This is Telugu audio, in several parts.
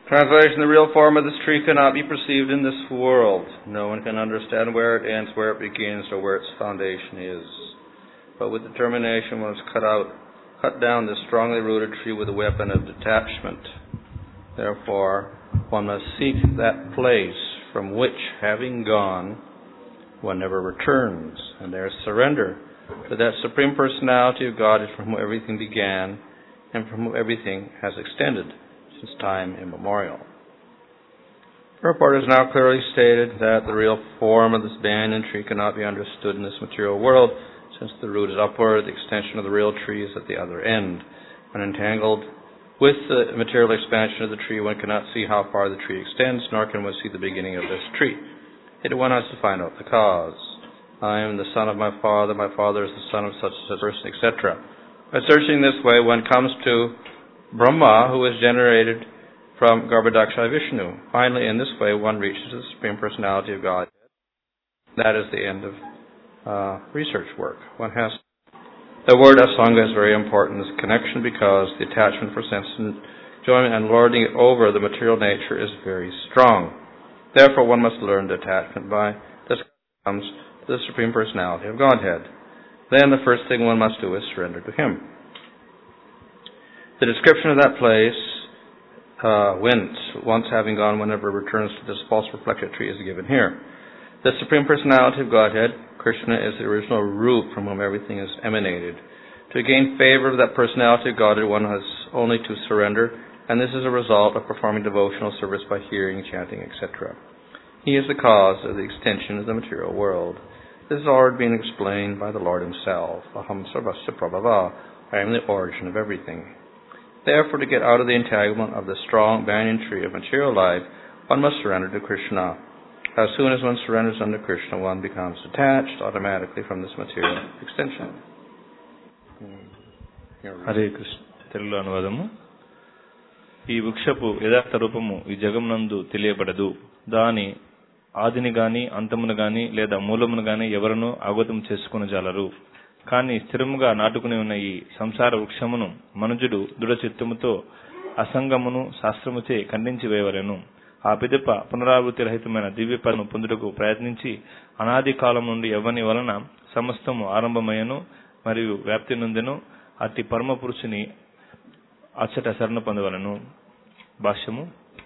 Translation: the real form of this tree cannot be perceived in this world. No one can understand where it ends, where it begins, or where its foundation is. But with determination one must cut down this strongly rooted tree with a weapon of detachment. Therefore, one must seek that place from which, having gone, one never returns, and there surrender to that Supreme Personality of God from whom everything began and from whom everything has extended since time immemorial. Purport has now clearly stated that the real form of this banyan tree cannot be understood in this material world, since the root is upward, the extension of the real tree is at the other end. When entangled with the material expansion of the tree, one cannot see how far the tree extends, nor can one see the beginning of this tree. Yet one has to find out the cause. I am the son of my father is the son of such and such person, etc. By searching this way, one comes to Brahma, who is generated from Garbhodakshaya Vishnu. Finally, in this way, one reaches the Supreme Personality of God. That is the end of research work. The word asanga is very important in this connection because the attachment for sense enjoyment and lording it over the material nature is very strong. Therefore, one must learn detachment by this comes to the Supreme Personality of Godhead. Then the first thing one must do is surrender to Him. The description of that place, whence, once having gone, whenever returns to this false reflected tree, is given here. The Supreme Personality of Godhead, Krishna, is the original root from whom everything is emanated. To gain favor of that Personality of Godhead, one has only to surrender, and this is a result of performing devotional service by hearing, chanting, etc. He is the cause of the extension of the material world. This has already been explained by the Lord Himself. Aham sarvasya prabhava. I am the origin of everything. Therefore, to get out of the entanglement of the strong banyan tree of material life, one must surrender to Krishna. As soon as one surrenders unto Krishna, one becomes detached automatically from this material extension. Hare Krishna. తెలుగులో అనువాదము. ఈ వృక్షపు యథార్థ రూపము ఈ జగమునందు తెలియబడదు. దాని ఆదిని గాని అంతమును గాని లేదా మూలమును గాని ఎవరనూ అవగతం చేసుకొనజాలరు. కానీ స్థిరముగా నాటుకుని ఉన్న ఈ సంసార వృక్షమును మనుజుడు దృఢచిత్తముతో అసంగమును శాస్త్రముచే ఖండించి వేయవలెను. ఆ పిదప పునరావృతి రహితమైన దివ్య పదను పొందుటకు ప్రయత్నించి అనాది కాలం నుండి ఎవని వలన సమస్తము ఆరంభమయ్యను మరియు వ్యాప్తి నొందెను అట్టి పరమ పురుషుని అచ్చట శరణ పొందవలను. భాష్యము.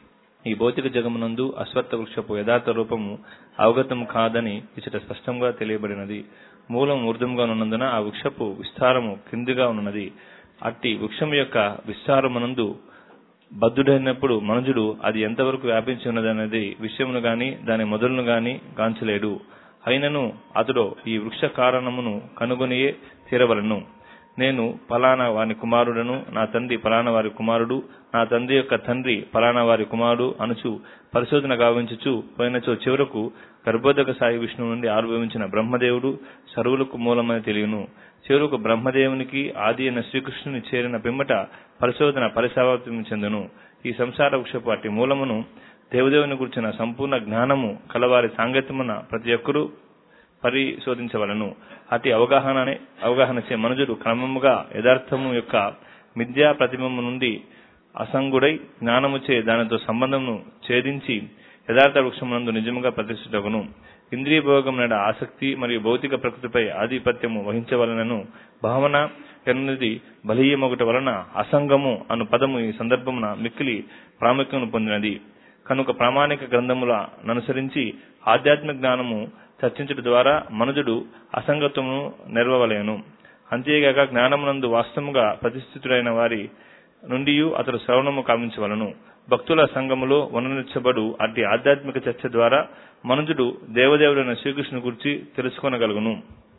ఈ భౌతిక జగమునందు అశ్వత్థ వృక్షపు యథార్థ రూపము అవగతం కాదని ఇచ్చట స్పష్టంగా తెలియబడినది. మూలం ఊర్ధంగా ఉన్నందున ఆ వృక్షపు విస్తారము క్రిందిగా ఉన్నది. అట్టి వృక్షం యొక్క విస్తారమునందు బద్ధుడైనప్పుడు మనుజుడు అది ఎంతవరకు వ్యాపించి ఉన్నదనేది విషయమును గాని దాని మొదలును గాని గాంచలేడు. అయినను అతడు ఈ వృక్ష కారణమును కనుగొనియే తీరవలను. నేను పలానా వారి కుమారుడను, నా తండ్రి పలానా వారి కుమారుడు, నా తండ్రి యొక్క తండ్రి పలానా వారి కుమారుడు అనుచు పరిశోధన గావించుచు పోయినచో చివరకు గర్భోదక సాయి విష్ణువు నుండి ఆవిర్భవించిన బ్రహ్మదేవుడు సర్వులకు మూలమని తెలియను. చివరకు బ్రహ్మదేవునికి ఆది అయిన శ్రీకృష్ణుని చేరిన పిమ్మట పరిశోధన పరిసమాప్తి చెందును. ఈ సంసార వృక్షపు అట్టి మూలమును దేవదేవుని గురించిన సంపూర్ణ జ్ఞానము కలవారి సాంగత్యమున ప్రతి ఒక్కరూ పరిశోధించవలను. అతి అవగాహనచే మనుజుడు క్రమముగా యథార్థము యొక్క మిథ్యా ప్రతిబింబము నుండి అసంగుడై జ్ఞానముచే దానితో సంబంధమును ఛేదించి యథార్థ వృక్షమునందు నిజముగా ప్రతిష్ఠితగును. ఇంద్రియ భోగం నడ ఆసక్తి మరియు భౌతిక ప్రకృతిపై ఆధిపత్యము వహించవలనను భావన ఎన్నది బలీయమొగట వలన అసంగము అను పదము ఈ సందర్భమున మిక్కిలి ప్రాముఖ్యమును పొందినది. కనుక ప్రామాణిక గ్రంథములననుసరించి ఆధ్యాత్మిక జ్ఞానము చర్చించడం ద్వారా మనుజుడు అసంగత్వమును నెరవవలేను. అంతేగాక జ్ఞానమునందు వాస్తవముగా ప్రతిష్ఠితుడైన వారి నుండి అతడు శ్రవణము కావించవలను. భక్తుల సంఘములో వర్ణించబడు అట్టి ఆధ్యాత్మిక చర్చ ద్వారా మనుజుడు దేవదేవుడైన శ్రీకృష్ణుని గురించి తెలుసుకొనగలుగును.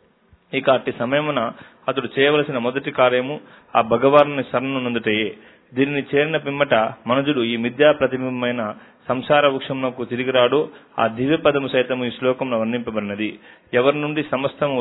ఇక అట్టి సమయమున అతడు చేయవలసిన మొదటి కార్యము ఆ భగవానుని శరణు నందుటయే. దీనిని చేరిన పిమ్మట మనుజుడు ఈ మిథ్యా ప్రతిబింబమైన సంసార వృక్షమునకు తిరిగిరాడో ఆ దివ్య పదము సైతము ఈ శ్లోకంలో వర్ణింపబడినది. ఎవరి నుండి సమస్తము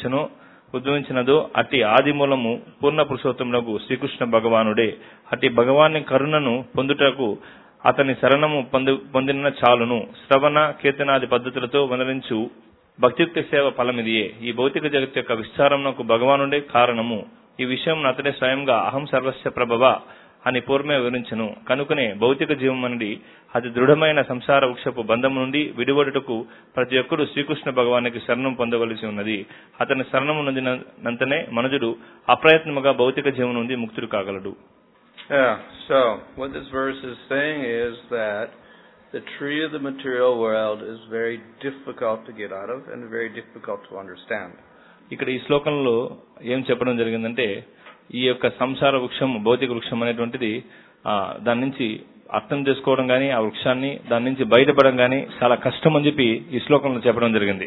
ఉద్భవించినదో అట్టి ఆది మూలము పూర్ణ పురుషోత్తములకు శ్రీకృష్ణ భగవానుడే. అట్టి భగవాని కరుణను పొందుటకు అతని శరణము పొందిన చాలును. శ్రవణ కీర్తనాది పద్ధతులతో వనరించు భక్తియుక్త సేవ ఫలమిదియే. ఈ భౌతిక జగత్ యొక్క విస్తారమునకు భగవానుడే కారణము. ఈ విషయం అతడే స్వయంగా అహం సర్వస్య ప్రభవ అని పూర్వమే వివరించెను. కనుకనే భౌతిక జీవం నుండి అతి దృఢమైన సంసార వృక్షపు బంధం నుండి విడివడుటకు ప్రతి ఒక్కరూ శ్రీకృష్ణ భగవానికి శరణం పొందవలసి ఉన్నది. అతని శరణము నొందినంతనే మనుజుడు అప్రయత్నముగా భౌతిక జీవం నుండి ముక్తుడు కాగలడు. So what this verse is saying is that the tree of the material world is very difficult to get out of and very difficult to understand. ఇక్కడ ఈ శ్లోకంలో ఏం చెప్పడం జరిగిందంటే ఈ యొక్క సంసార వృక్షం భౌతిక వృక్షం అనేటువంటిది దాని నుంచి అర్థం చేసుకోవడం గానీ ఆ వృక్షాన్ని దాని నుంచి బయటపడడం గానీ చాలా కష్టం అని చెప్పి ఈ శ్లోకంలో చెప్పడం జరిగింది.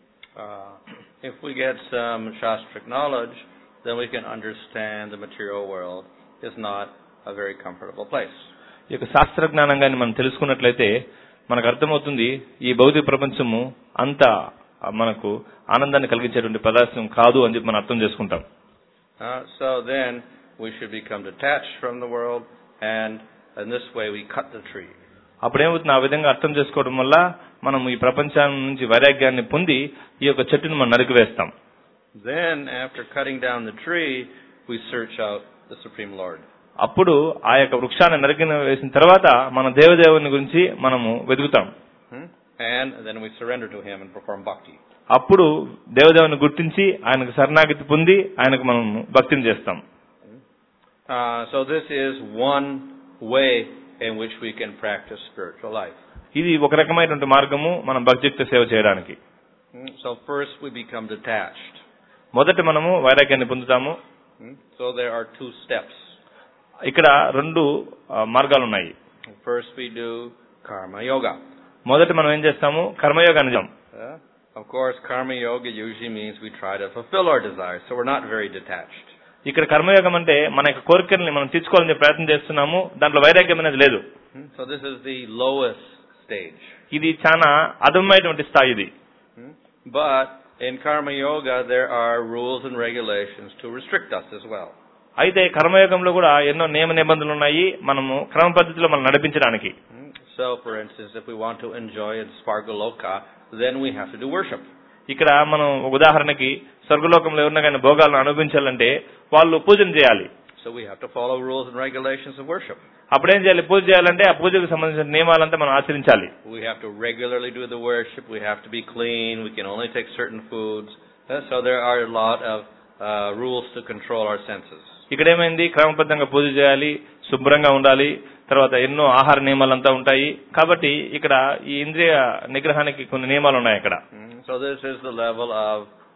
If we get some shastric knowledge, then we can understand the material world is not a very comfortable place. ఈ యొక్క శాస్త్ర జ్ఞానం గాని మనం తెలుసుకున్నట్లయితే మనకు అర్థమవుతుంది ఈ భౌతిక ప్రపంచము అంత మనకు ఆనందాన్ని కలిగించేటువంటి ప్రదేశం కాదు అని చెప్పి మనం అర్థం చేసుకుంటాం. So then we should become detached from the world, and in this way we cut the tree. అప్పుడేమవుతుంది, ఆ విధంగా అర్థం చేసుకోవడం వల్ల మనం ఈ ప్రపంచం నుంచి వైరాగ్యాన్ని పొంది ఈ యొక్క చెట్టును మనం నరికివేస్తాం. Then after cutting down the tree, we search out the Supreme Lord. అప్పుడు ఆ యొక్క వృక్షాన్ని నరికిన వేసిన తర్వాత మన దేవదేవుని గురించి మనము వెతుకుతాం. And then we surrender to him and perform bhakti. అప్పుడు దేవదేవుని గుర్తించి ఆయనకు శరణాగతి పొంది ఆయనకు మనం భక్తిని చేస్తాం. So this is one way in which we can practice spiritual life. ఇది ఒక రకమైనటువంటి మార్గము మనం భక్తియుక్త సేవ చేయడానికి. So first we become detached. మొదట మనము వైరాగ్యాన్ని పొందుతాము. So there are two steps. ఇక్కడ రెండు మార్గాలు ఉన్నాయి. First we do karma yoga. మొదట మనం ఏం చేస్తాము, కర్మయోగాన్ని చేస్తాం. Of course karma yoga usually means we try to fulfill our desires, so we're not very detached. ఇక్కడ కర్మయోగం అంటే మన యొక్క కోరికల్ని మనం తీర్చుకోవాలని ప్రయత్నం చేస్తున్నాము, దాంట్లో వైరాగ్యం అనేది లేదు. So this is the lowest stage. ఇది చాలా అధమైనటువంటి స్థాయి ఇది. But in karma yoga there are rules and regulations to restrict us as well. అయితే కర్మయోగంలో కూడా ఎన్నో నియమ నిబంధనలు ఉన్నాయి మనము క్రమ పద్ధతిలో మనం నడిపించడానికి. So for instance, if we want to enjoy in Svargaloka, then we have to do worship. ఇక్కడ మనం ఉదాహరణకి స్వర్గలోకంలో ఎవరిన కానీ భోగాలను అనుభవించాలంటే వాళ్ళు పూజను చేయాలి. So we have to follow rules and regulations of worship. అప్పుడేం చేయాలి, పూజ చేయాలంటే ఆ పూజకు సంబంధించిన నియమాలంతా మనం ఆచరించాలి. We have to regularly do the worship, we have to be clean, we can only take certain foods. So there are a lot of rules to control our senses. ఇక్కడ ఏమైంది, క్రమబద్ధంగా పూజ చేయాలి, శుభ్రంగా ఉండాలి, తర్వాత ఎన్నో ఆహార నియమాలంతా ఉంటాయి. కాబట్టి ఇక్కడ ఈ ఇంద్రియ నిగ్రహానికి కొన్ని నియమాలు ఉన్నాయి ఇక్కడ. So this is the level of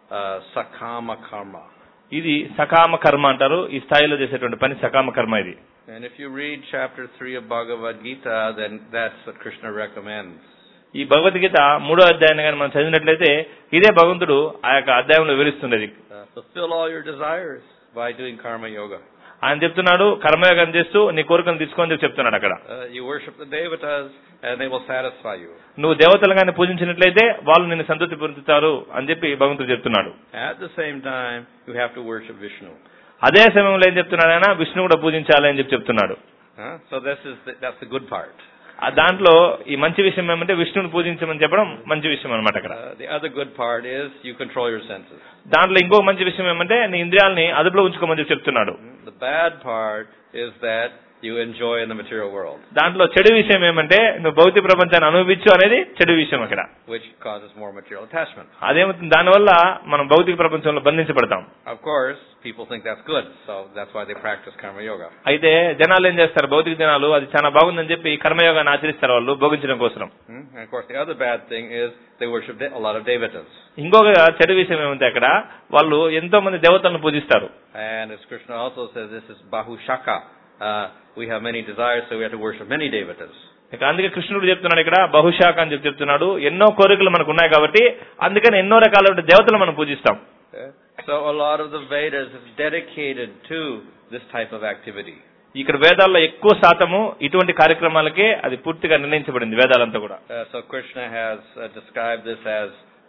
sakama karma. ఇది సకామ కర్మ అంటారు. ఈ స్థాయిలో చేసేటువంటి పని సకామ కర్మ ఇది. And if you read chapter 3 of Bhagavad Gita, then that's what Krishna recommends. ఈ భగవద్గీత 3వ అధ్యాయాన్ని కానీ మనం చదివినట్లయితే ఇదే భగవంతుడు ఆ యొక్క అధ్యాయంలో వివరిస్తున్నది. Fulfill all your desires by doing karma yoga. ఆయన చెప్తున్నాడు కర్మయోగం చేస్తూ నీ కోరికను తీసుకోని చెప్తున్నాడు అక్కడ. You worship the devatas and they will satisfy you. నువ్వు దేవతలను పూజించినట్లయితే వాళ్ళు నిన్ను సంతృప్తి పొందుతారు అని చెప్పి భగవంతుడు చెప్తున్నాడు. At the same time you have to worship Vishnu. అదే సమయంలో ఏం చెప్తున్నాడు ఆయన, విష్ణు కూడా పూజించాలి అని చెప్పి చెప్తున్నాడు. So that's the good part. దాంట్లో ఈ మంచి విషయం ఏమంటే విష్ణుని పూజించమని చెప్పడం మంచి విషయం అన్నమాట అక్కడ. The other good part is you control your senses. దాంట్లో ఇంకో మంచి విషయం ఏమంటే నీ ఇంద్రియాలని అదుపులో ఉంచుకోమని చెప్తున్నాడు. The bad part is that you enjoy in the material world. దాంట్లో చెడు విషయం ఏమంటే నువ్వు భౌతిక ప్రపంచాన్ని అనుభవించు అనేది చెడు విషయం అక్కడ. Which causes more material attachment. అదేమవుతుంది, దానివల్ల మనం భౌతిక ప్రపంచంలో బంధించబడతాం. Of course, people think that's good, so that's why they practice karma yoga. అయితే జనాలు ఏం చేస్తారు, భౌతిక జనాలు అది చాలా బాగుందని చెప్పి కర్మయోగాన్ని ఆచరిస్తారు వాళ్ళు భోగించడం కోసం. And of course, the other bad thing is they worship a lot of devatas. ఇంకొక చెడు విషయం ఏమంటే అక్కడ వాళ్ళు ఎంతో మంది దేవతలను పూజిస్తారు. And as Krishna also says, this is bahushaka. We have many desires, so we have to worship many devatas. అందుకే కృష్ణుడు చెప్తున్నాడు ఇక్కడ బహుశాఖ అని చెప్తున్నాడు, ఎన్నో కోరికలు మనకు ఉన్నాయి కాబట్టి అందుకని ఎన్నో రకాల దేవతలు మనం పూజిస్తాం. So a lot of the Vedas is dedicated to this type of activity. ఇక్కడ వేదాల్లో ఎక్కువ శాతము ఇటువంటి కార్యక్రమాలకే అది పూర్తిగా నిర్ణయించబడింది వేదాలంతా కూడా. So Krishna has described this as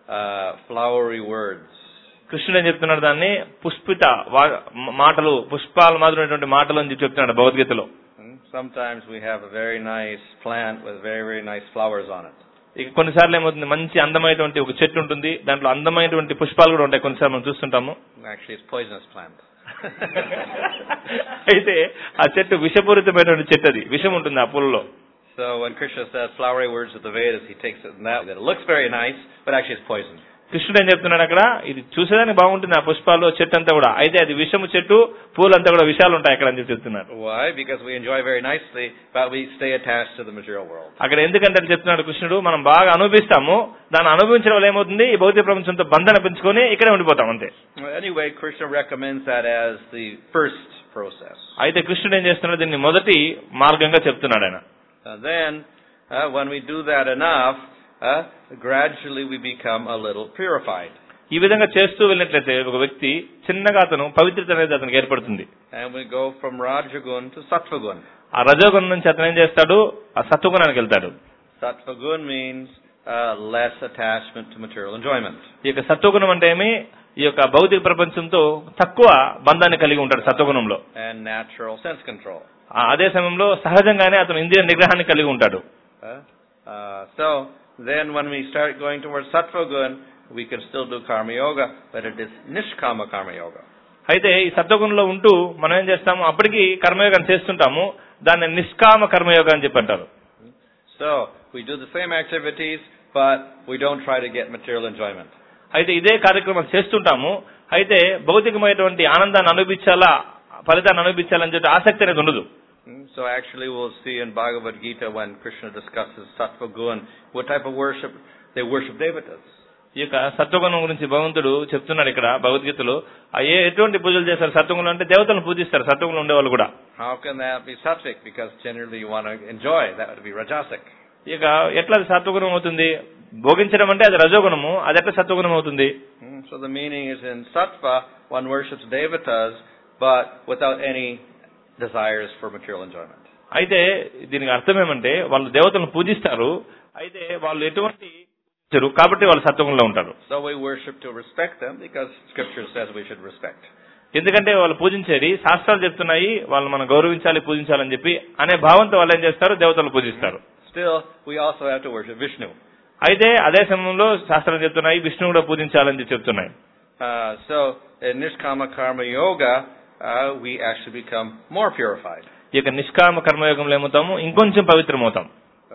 flowery words. కృష్ణుడు ఏం చెప్తున్నాడు, దాన్ని పుష్పిత మాటలు, పుష్పాల మాదిరినటువంటి మాటలు అని చెప్తున్నాడు భగవద్గీతలో. Sometimes we have a very nice plant with very, very nice flowers on it. ఇక కొన్నిసార్లు ఏమవుతుంది, మంచి అందమైనటువంటి ఒక చెట్టు ఉంటుంది, దాంట్లో అందమైనటువంటి పుష్పాలు కూడా ఉంటాయి, కొన్నిసార్లు మనం చూస్తుంటాము. Actually it's poisonous plant. అయితే ఆ చెట్టు విషపూరితమైనటువంటి చెట్టు, అది విషం ఉంటుంది ఆ పూలలో. So when Krishna says flowery words of the Vedas, he takes it in that way. It looks very nice, but actually it's poison. కృష్ణుడు ఏం చెప్తున్నాడు అక్కడ, ఇది చూసేదానికి బాగుంటుంది ఆ పుష్పాలు చెట్టు అంతా కూడా, అయితే అది విషము చెట్టు, పూలంతా కూడా విషాలు ఉంటాయి అక్కడ అని చెప్తున్నారు. Why? Because we enjoy very nicely, but we stay attached to the material world. అక్కడ ఎందుకంటే అని చెప్తున్నాడు కృష్ణుడు, మనం బాగా అనుభవిస్తాము, దాన్ని అనుభవించడం వల్ల ఏమవుతుంది, ఈ భౌతిక ప్రపంచంతో బంధన పెంచుకొని ఇక్కడే ఉండిపోతాం అంతే. Anyway, Krishna recommends that as the first process. అయితే కృష్ణుడు ఏం చేస్తున్నాడు, దీన్ని మొదటి మార్గంగా చెప్తున్నాడు ఆయన. Then, when we do that enough, gradually we become a little purified. ఈ విధంగా చేస్తూ వెళ్ళినట్లయితే ఒక వ్యక్తి చిన్నగా అతను పవిత్రత అనేది అతనికి ఏర్పడుతుంది. And we go from Rajagun to Sattvagun. ఆ రజోగుణం నుంచి అతను ఏం చేస్తాడు, ఆ సత్వగుణానికి వెళ్తాడు. Sattvagun means less attachment to material enjoyment. ఈ యొక్క సత్వగుణం అంటే ఏమి, ఈ యొక్క భౌతిక ప్రపంచంతో తక్కువ బంధాన్ని కలిగి ఉంటాడు సత్వగుణంలో. And natural sense control. అదే సమయంలో సహజంగానే అతను ఇంద్రియ నిగ్రహాన్ని కలిగి ఉంటాడు. So then when we start going towards Sattvagun, we can still do karma yoga, but it is nishkama karma yoga. అయితే ఈ సత్వగుణంలో ఉంటూ మనం ఏం చేస్తాము, అప్పటికి కర్మయోగం చేస్తుంటాము, దాన్ని నిష్కామ కర్మయోగం అని చెప్పి అంటారు. So we do the same activities, but we don't try to get material enjoyment. అయితే ఇదే కార్యక్రమం చేస్తుంటాము, అయితే భౌతికమైనటువంటి ఆనందాన్ని అనుభవించాలా, ఫలితాన్ని అనుభవించాలని చెప్పి ఆసక్తి అనేది ఉండదు. So actually we'll see in Bhagavad Gita when Krishna discusses Sattva Gun, what type of worship they worship devatas. ఈ యొక్క సత్వగుణం గురించి భగవంతుడు చెప్తున్నాడు ఇక్కడ భగవద్గీతలో. ఎటువంటి పూజలు చేస్తారు సత్వగుణం అంటే, దేవతలను పూజిస్తారు సత్వగుణం ఉండేవాళ్ళు కూడా. How can that be sattvic? Because generally you want to enjoy, that would be rajasic. ఇక ఎట్లా సత్వగుణం అవుతుంది, భోగించడం అంటే అది రజోగుణము, అది ఎట్లా సత్వగుణం అవుతుంది? So the meaning is in sattva one worships devatas but without any desires for material enjoyment. అయితే దీనికి అర్థం ఏమంటే, వాళ్ళు దేవతలను పూజిస్తారు, అయితే వాళ్ళు ఎటువంటి కాబట్టి వాళ్ళు సత్వగుణంలో ఉంటారు. So we worship to respect them because scripture says we should respect. ఎందుకంటే వాళ్ళు పూజించేది శాస్త్రాలు చెప్తున్నాయి, వాళ్ళు మనం గౌరవించాలి పూజించాలని చెప్పి అనే భావంతో వాళ్ళు ఏం చేస్తారు, దేవతలు పూజిస్తారు. Still we also have to worship Vishnu. అయితే అదే సమయంలో శాస్త్రాలు చెప్తున్నాయి విష్ణువు కూడా పూజించాలని చెప్తున్నాయి. So in Nishkama Karma Yoga we actually become more purified. ఈ యొక్క నిష్కామ కర్మయోగంలో ఏమవుతాము, ఇంకొంచెం పవిత్రమవుతాం.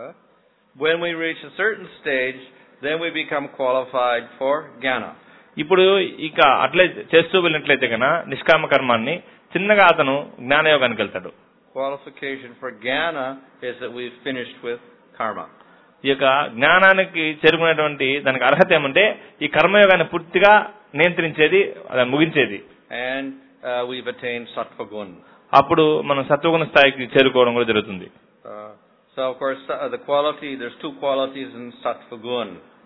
When we reach a certain stage, then we become qualified for jnana. ఇప్పుడు ఇక అట్లే చేస్తూ వెళ్ళినట్లయితే కనుక నిష్కామ కర్మాన్ని చిన్నగా అతను జ్ఞానయోగానికి వెళ్తాడు. Qualification for jnana is that we've finished with karma. ఈ యొక్క జ్ఞానానికి చేరుకునేటువంటి దానికి అర్హత ఏమంటే, ఈ కర్మయోగాన్ని పూర్తిగా నియంత్రించేది, అది ముగించేది. And we've attained sattva gun. అప్పుడు మనం సత్వగుణ స్థాయికి చేరుకోవడం కూడా జరుగుతుంది. So of course there's two qualities in sattva gun.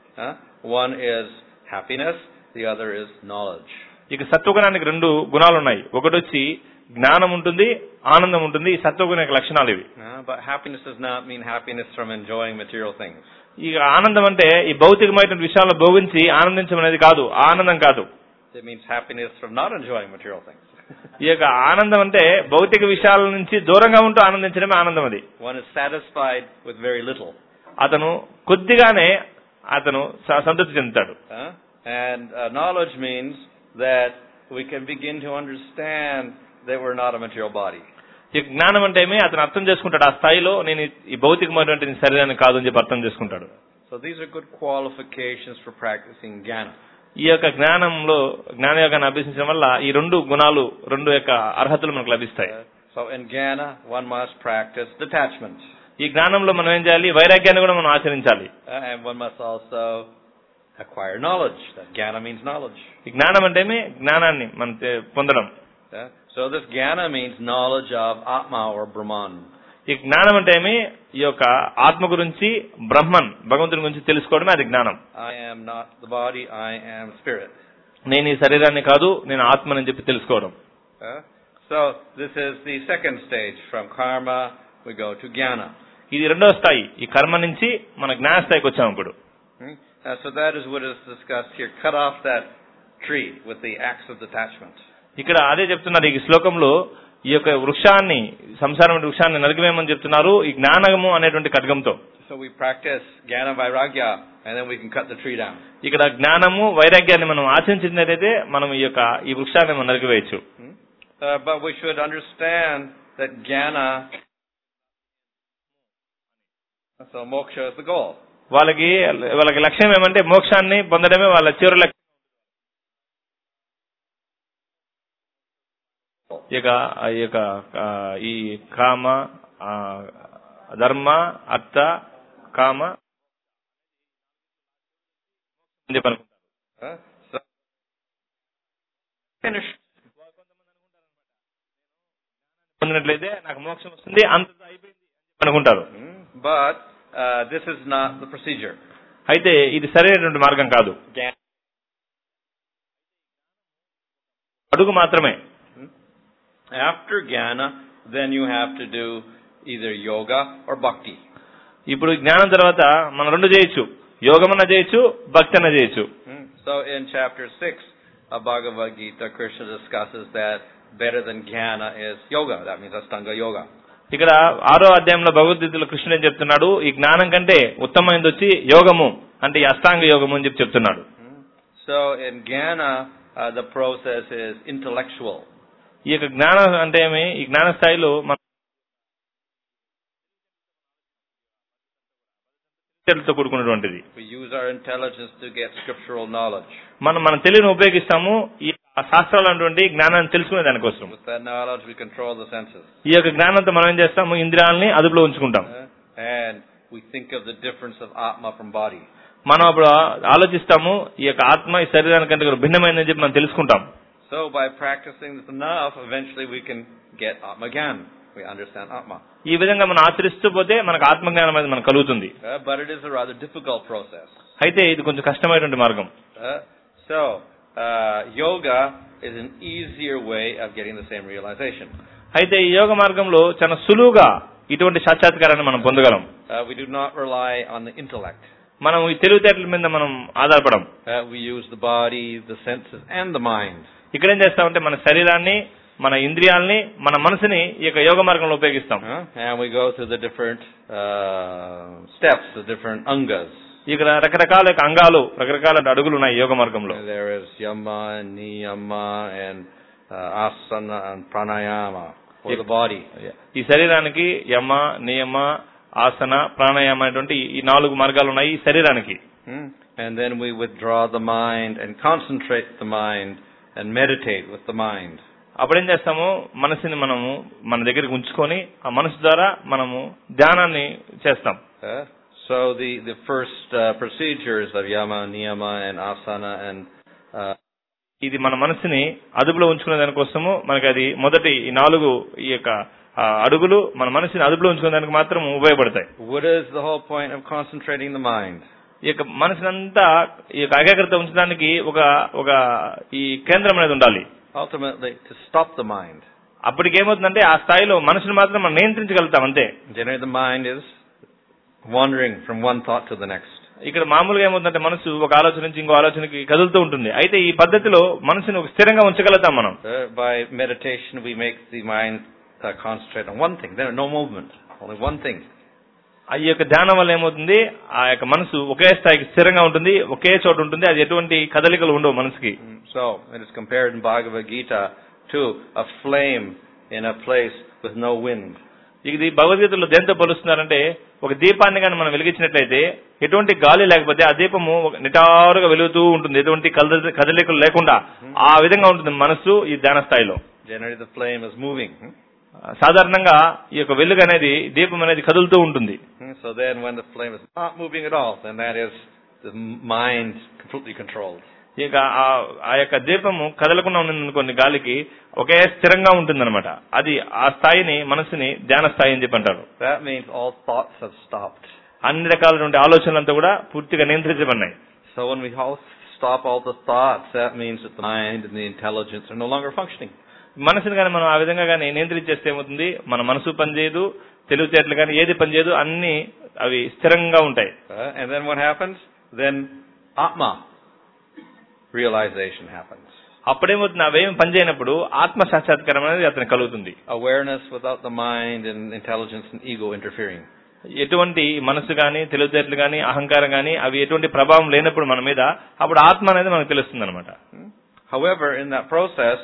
One is happiness, the other is knowledge. ఇక సత్వగుణానికి రెండు గుణాలు ఉన్నాయి, ఒకటి వచ్చి జ్ఞానం ఉంటుంది, ఆనందం ఉంటుంది. ఈ సత్వగుణ యొక్క లక్షణాలు ఇవి. But happiness does not mean happiness from enjoying material things. ఇక ఆనందం అంటే ఈ భౌతికమైన విషయాలను భోగించి ఆనందించడం అనేది కాదు, ఆనందం కాదు. It means happiness from not enjoying material things. ఈ యొక్క ఆనందం అంటే భౌతిక విషయాల నుంచి దూరంగా ఉంటూ ఆనందించడమే ఆనందం. అది One is satisfied with very little. అతను కొద్దిగానే అతను సంతృప్తి చెందుతాడు. And knowledge means that we can begin to understand that we're not a material body. ఈ జ్ఞానం అంటే ఏమి, అతను అర్థం చేసుకుంటాడు ఆ స్థాయిలో నేను ఈ భౌతికమైనటువంటి శరీరాన్ని కాదు అని చెప్పి అర్థం చేసుకుంటాడు. So these are good qualifications for practicing jnana. ఈ యొక్క జ్ఞానయోగాన్ని అభ్యసించడం వల్ల ఈ రెండు గుణాలు, రెండు యొక్క అర్హతలు మనకు లభిస్తాయి. So in jnana one must practice detachment. ఈ జ్ఞానంలో మనం ఏం చేయాలి, వైరాగ్యాన్ని కూడా మనం ఆచరించాలి. And one must also acquire knowledge. That jnana means knowledge. ఈ జ్ఞానం అంటే జ్ఞానాన్ని మనం పొందడం. So this jnana means knowledge of Atma or Brahman. ఈ జ్ఞానం అంటే ఈ యొక్క ఆత్మ గురించి, బ్రహ్మన్ భగవంతుని గురించి తెలుసుకోవడమే అది జ్ఞానం. I am not the body, I am spirit. నేను ఈ శరీరాన్ని కాదు, నేను ఆత్మని చెప్పి తెలుసుకోవడం. So this is the second stage. From karma we go to jnana. ఇది రెండవ స్థాయి. ఈ కర్మ నుంచి మన జ్ఞాన స్థాయికి వచ్చాము ఇప్పుడు. So that is what is discussed here. Cut off that tree with the axe of detachment. ఇక్కడ అదే చెప్తున్నారు ఈ శ్లోకంలో, ఈ యొక్క వృక్షాన్ని, సంసారం వృక్షాన్ని నరికివేయమని చెప్తున్నారు ఈ జ్ఞానము అనేటువంటి ఖడ్గంతో. So we practice jnana vairagya and then we can cut the tree down. ఇక్కడ జ్ఞానము వైరాగ్యాన్ని మనం ఆచరించినట్లయితే మనం ఈ వృక్షాన్ని మనం నరికివేయచ్చు. But we should understand that jnana, so moksha is the goal. వాళ్ళకి లక్ష్యం ఏమంటే మోక్షాన్ని పొందడమే వాళ్ళ చివరి లక్ష్యం. ఈ కామ, ధర్మ, అర్థ, కామ పొందినట్లయితే నాకు మోక్షం వస్తుంది, అంత అయిపోయింది అనుకుంటారు. But this is not the procedure. అయితే ఇది సరైనటువంటి మార్గం కాదు, అడుగు మాత్రమే. After jnana, then you have to do either yoga or bhakti. ఇప్పుడు జ్ఞానం తర్వాత మనం రెండు చేయొచ్చు, యోగమన్న చేయొచ్చు, భక్తి అన్న చేయొచ్చు. So in chapter 6 of Bhagavad Gita, Krishna discusses that better than jnana is yoga. That means Ashtanga yoga. ఇక్కడ 6వ అధ్యాయంలో భగవద్గీతలో కృష్ణుడు ఏం చెప్తున్నాడు, ఈ జ్ఞానం కంటే ఉత్తమమైనది వచ్చి యోగము, అంటే ఈ అష్టాంగ యోగము అని చెప్తున్నాడు. So in jnana, the process is intellectual. ఈ యొక్క జ్ఞానం అంటే ఏమి, ఈ జ్ఞాన స్థాయిలో మనం కూడుకున్నటువంటిది. We use our intelligence to get scriptural knowledge. మన తెలివిని ఉపయోగిస్తాము ఈ శాస్త్రాలు అటువంటి జ్ఞానాన్ని తెలుసుకునే దానికోసం. With that knowledge we control the senses. ఈ యొక్క జ్ఞానంతో మనం ఏం చేస్తాము, ఇంద్రియాలని అదుపులో ఉంచుకుంటాం. And we think of the difference of atma from body. మనం అప్పుడు ఆలోచిస్తాము ఈ యొక్క ఆత్మ ఈ శరీరానికంటే భిన్నమైనదని చెప్పి మనం తెలుసుకుంటాం. So by practicing this enough, eventually we can get atma gyan. We understand atma. ఈ విధంగా మనం ఆచరిస్తూ పోతే మనకు ఆత్మజ్ఞానం అనేది మనకు కలుగుతుంది. But it is a rather difficult process. అయితే ఇది కొంచెం కష్టమైనటువంటి మార్గం. So yoga is an easier way of getting the same realization. అయితే ఈ యోగ మార్గంలో చాలా సులువుగా ఇటువంటి సాక్షాత్కారాన్ని మనం పొందగలం. We do not rely on the intellect. మనం ఈ తెలివితేటల మీద మనం ఆధారపడం. We use the body, the senses and the mind. ఇక్కడ ఏం చేస్తామంటే మన శరీరాన్ని, మన ఇంద్రియాలని, మన మనసుని ఈ యొక్క యోగ మార్గంలో ఉపయోగిస్తాం. And we go through the different steps, the different angas. ఇక్కడ రకరకాల అంగాలు, రకరకాల అడుగులు ఉన్నాయి యోగ మార్గంలో. There is yama and niyama and asana and pranayama for the body. ఈ శరీరానికి యమ, నియమ, ఆసన, ప్రాణాయామ అనేటువంటి ఈ 4 మార్గాలు ఉన్నాయి ఈ శరీరానికి. And then we withdraw the mind and concentrate the mind and meditate with the mind. అప్పుడు ఏం చేస్తాము, మనసుని మనము మన దగ్గరికి ఉంచుకొని ఆ మనసు ద్వారా మనము ధ్యానాన్ని చేస్తాం. So the first procedures of yama, niyama and asana and ఇది మన మనసుని అదుపులో ఉంచుకునే దానికోసము మనకి అది మొదటి ఈ 4 ఈ యొక్క అడుగులు మన మనసుని అదుపులో ఉంచుకునే దానికి మాత్రం ఉపయోగపడతాయి. What is the whole point of concentrating the mind? ఈ యొక్క మనసునంతా ఈ యొక్క ఏకాగ్రత ఉంచడానికి ఒక ఈ కేంద్రం అనేది ఉండాలి. Ultimately to stop the mind. అప్పటికి ఏమవుతుందంటే ఆ స్థాయిలో మనసుని మాత్రం మనం నియంత్రించగలుగుతాం అంతే. Generally the mind is wandering from one thought to the next. ఇక్కడ మామూలుగా ఏమవుతుందంటే మనసు ఒక ఆలోచన నుంచి ఇంకో ఆలోచనకి కదులుతూ ఉంటుంది. అయితే ఈ పద్ధతిలో మనసుని ఒక స్థిరంగా ఉంచగలుగుతాం మనం. By meditation we make the mind concentrate on one thing. There is no movement, only one thing. ఈ యొక్క ధ్యానం వల్ల ఏమవుతుంది, ఆ యొక్క మనసు ఒకే స్థాయికి స్థిరంగా ఉంటుంది, ఒకే చోట ఉంటుంది, అది ఎటువంటి కదలికలు ఉండవు మనసుకి. So it is compared in Bhagavad Gita to a flame in a place with no wind. ఇది భగవద్గీతలో దేంతో పోలుస్తున్నారంటే, ఒక దీపాన్ని కానీ మనం వెలిగించినట్లయితే ఎటువంటి గాలి లేకపోతే ఆ దీపము నిటారుగా వెలుగుతూ ఉంటుంది, ఎటువంటి కదలికలు లేకుండా. ఆ విధంగా ఉంటుంది మనసు ఈ ధ్యాన స్థాయిలో. Generally the flame is moving. సాధారణంగా ఈ యొక్క వెలుగు అనేది, దీపం అనేది కదులుతూ ఉంటుంది. So then when the flame is not moving at all, then that is the mind completely controlled. ఇక ఆ యొక్క దీపము కదలకుండా ఉన్నదనుకోండి గాలికి, ఒకే స్థిరంగా ఉంటుందన్నమాట. అది ఆ స్థాయిని మనసుని ధ్యాన స్థాయి అని చెప్పి అంటారు. That means all thoughts have stopped. అన్ని రకాలైన ఆలోచనలంతా కూడా పూర్తిగా నియంత్రించబడినాయి. So when we stop all the thoughts, that means that the mind and the intelligence are no longer functioning. మనసుని కానీ మనం ఆ విధంగా కానీ నియంత్రించేస్తే ఏమవుతుంది, మన మనసు పనిచేయదు, తెలివితేటలు కానీ ఏది పనిచేయదు, అన్ని అవి స్థిరంగా ఉంటాయి. And then what happens? Then Atma realization happens. అప్పుడేమవుతుంది, అవేం పనిచేయనప్పుడు ఆత్మ సాక్షాత్కారం అనేది అతనికి కలుగుతుంది. Awareness without the mind and intelligence and ego interfering. ఎటువంటి మనసు కానీ తెలివితేటలు కానీ అహంకారం కానీ అవి ఎటువంటి ప్రభావం లేనప్పుడు మన మీద, అప్పుడు ఆత్మ అనేది మనకు తెలుస్తుంది అనమాట. However, in that process,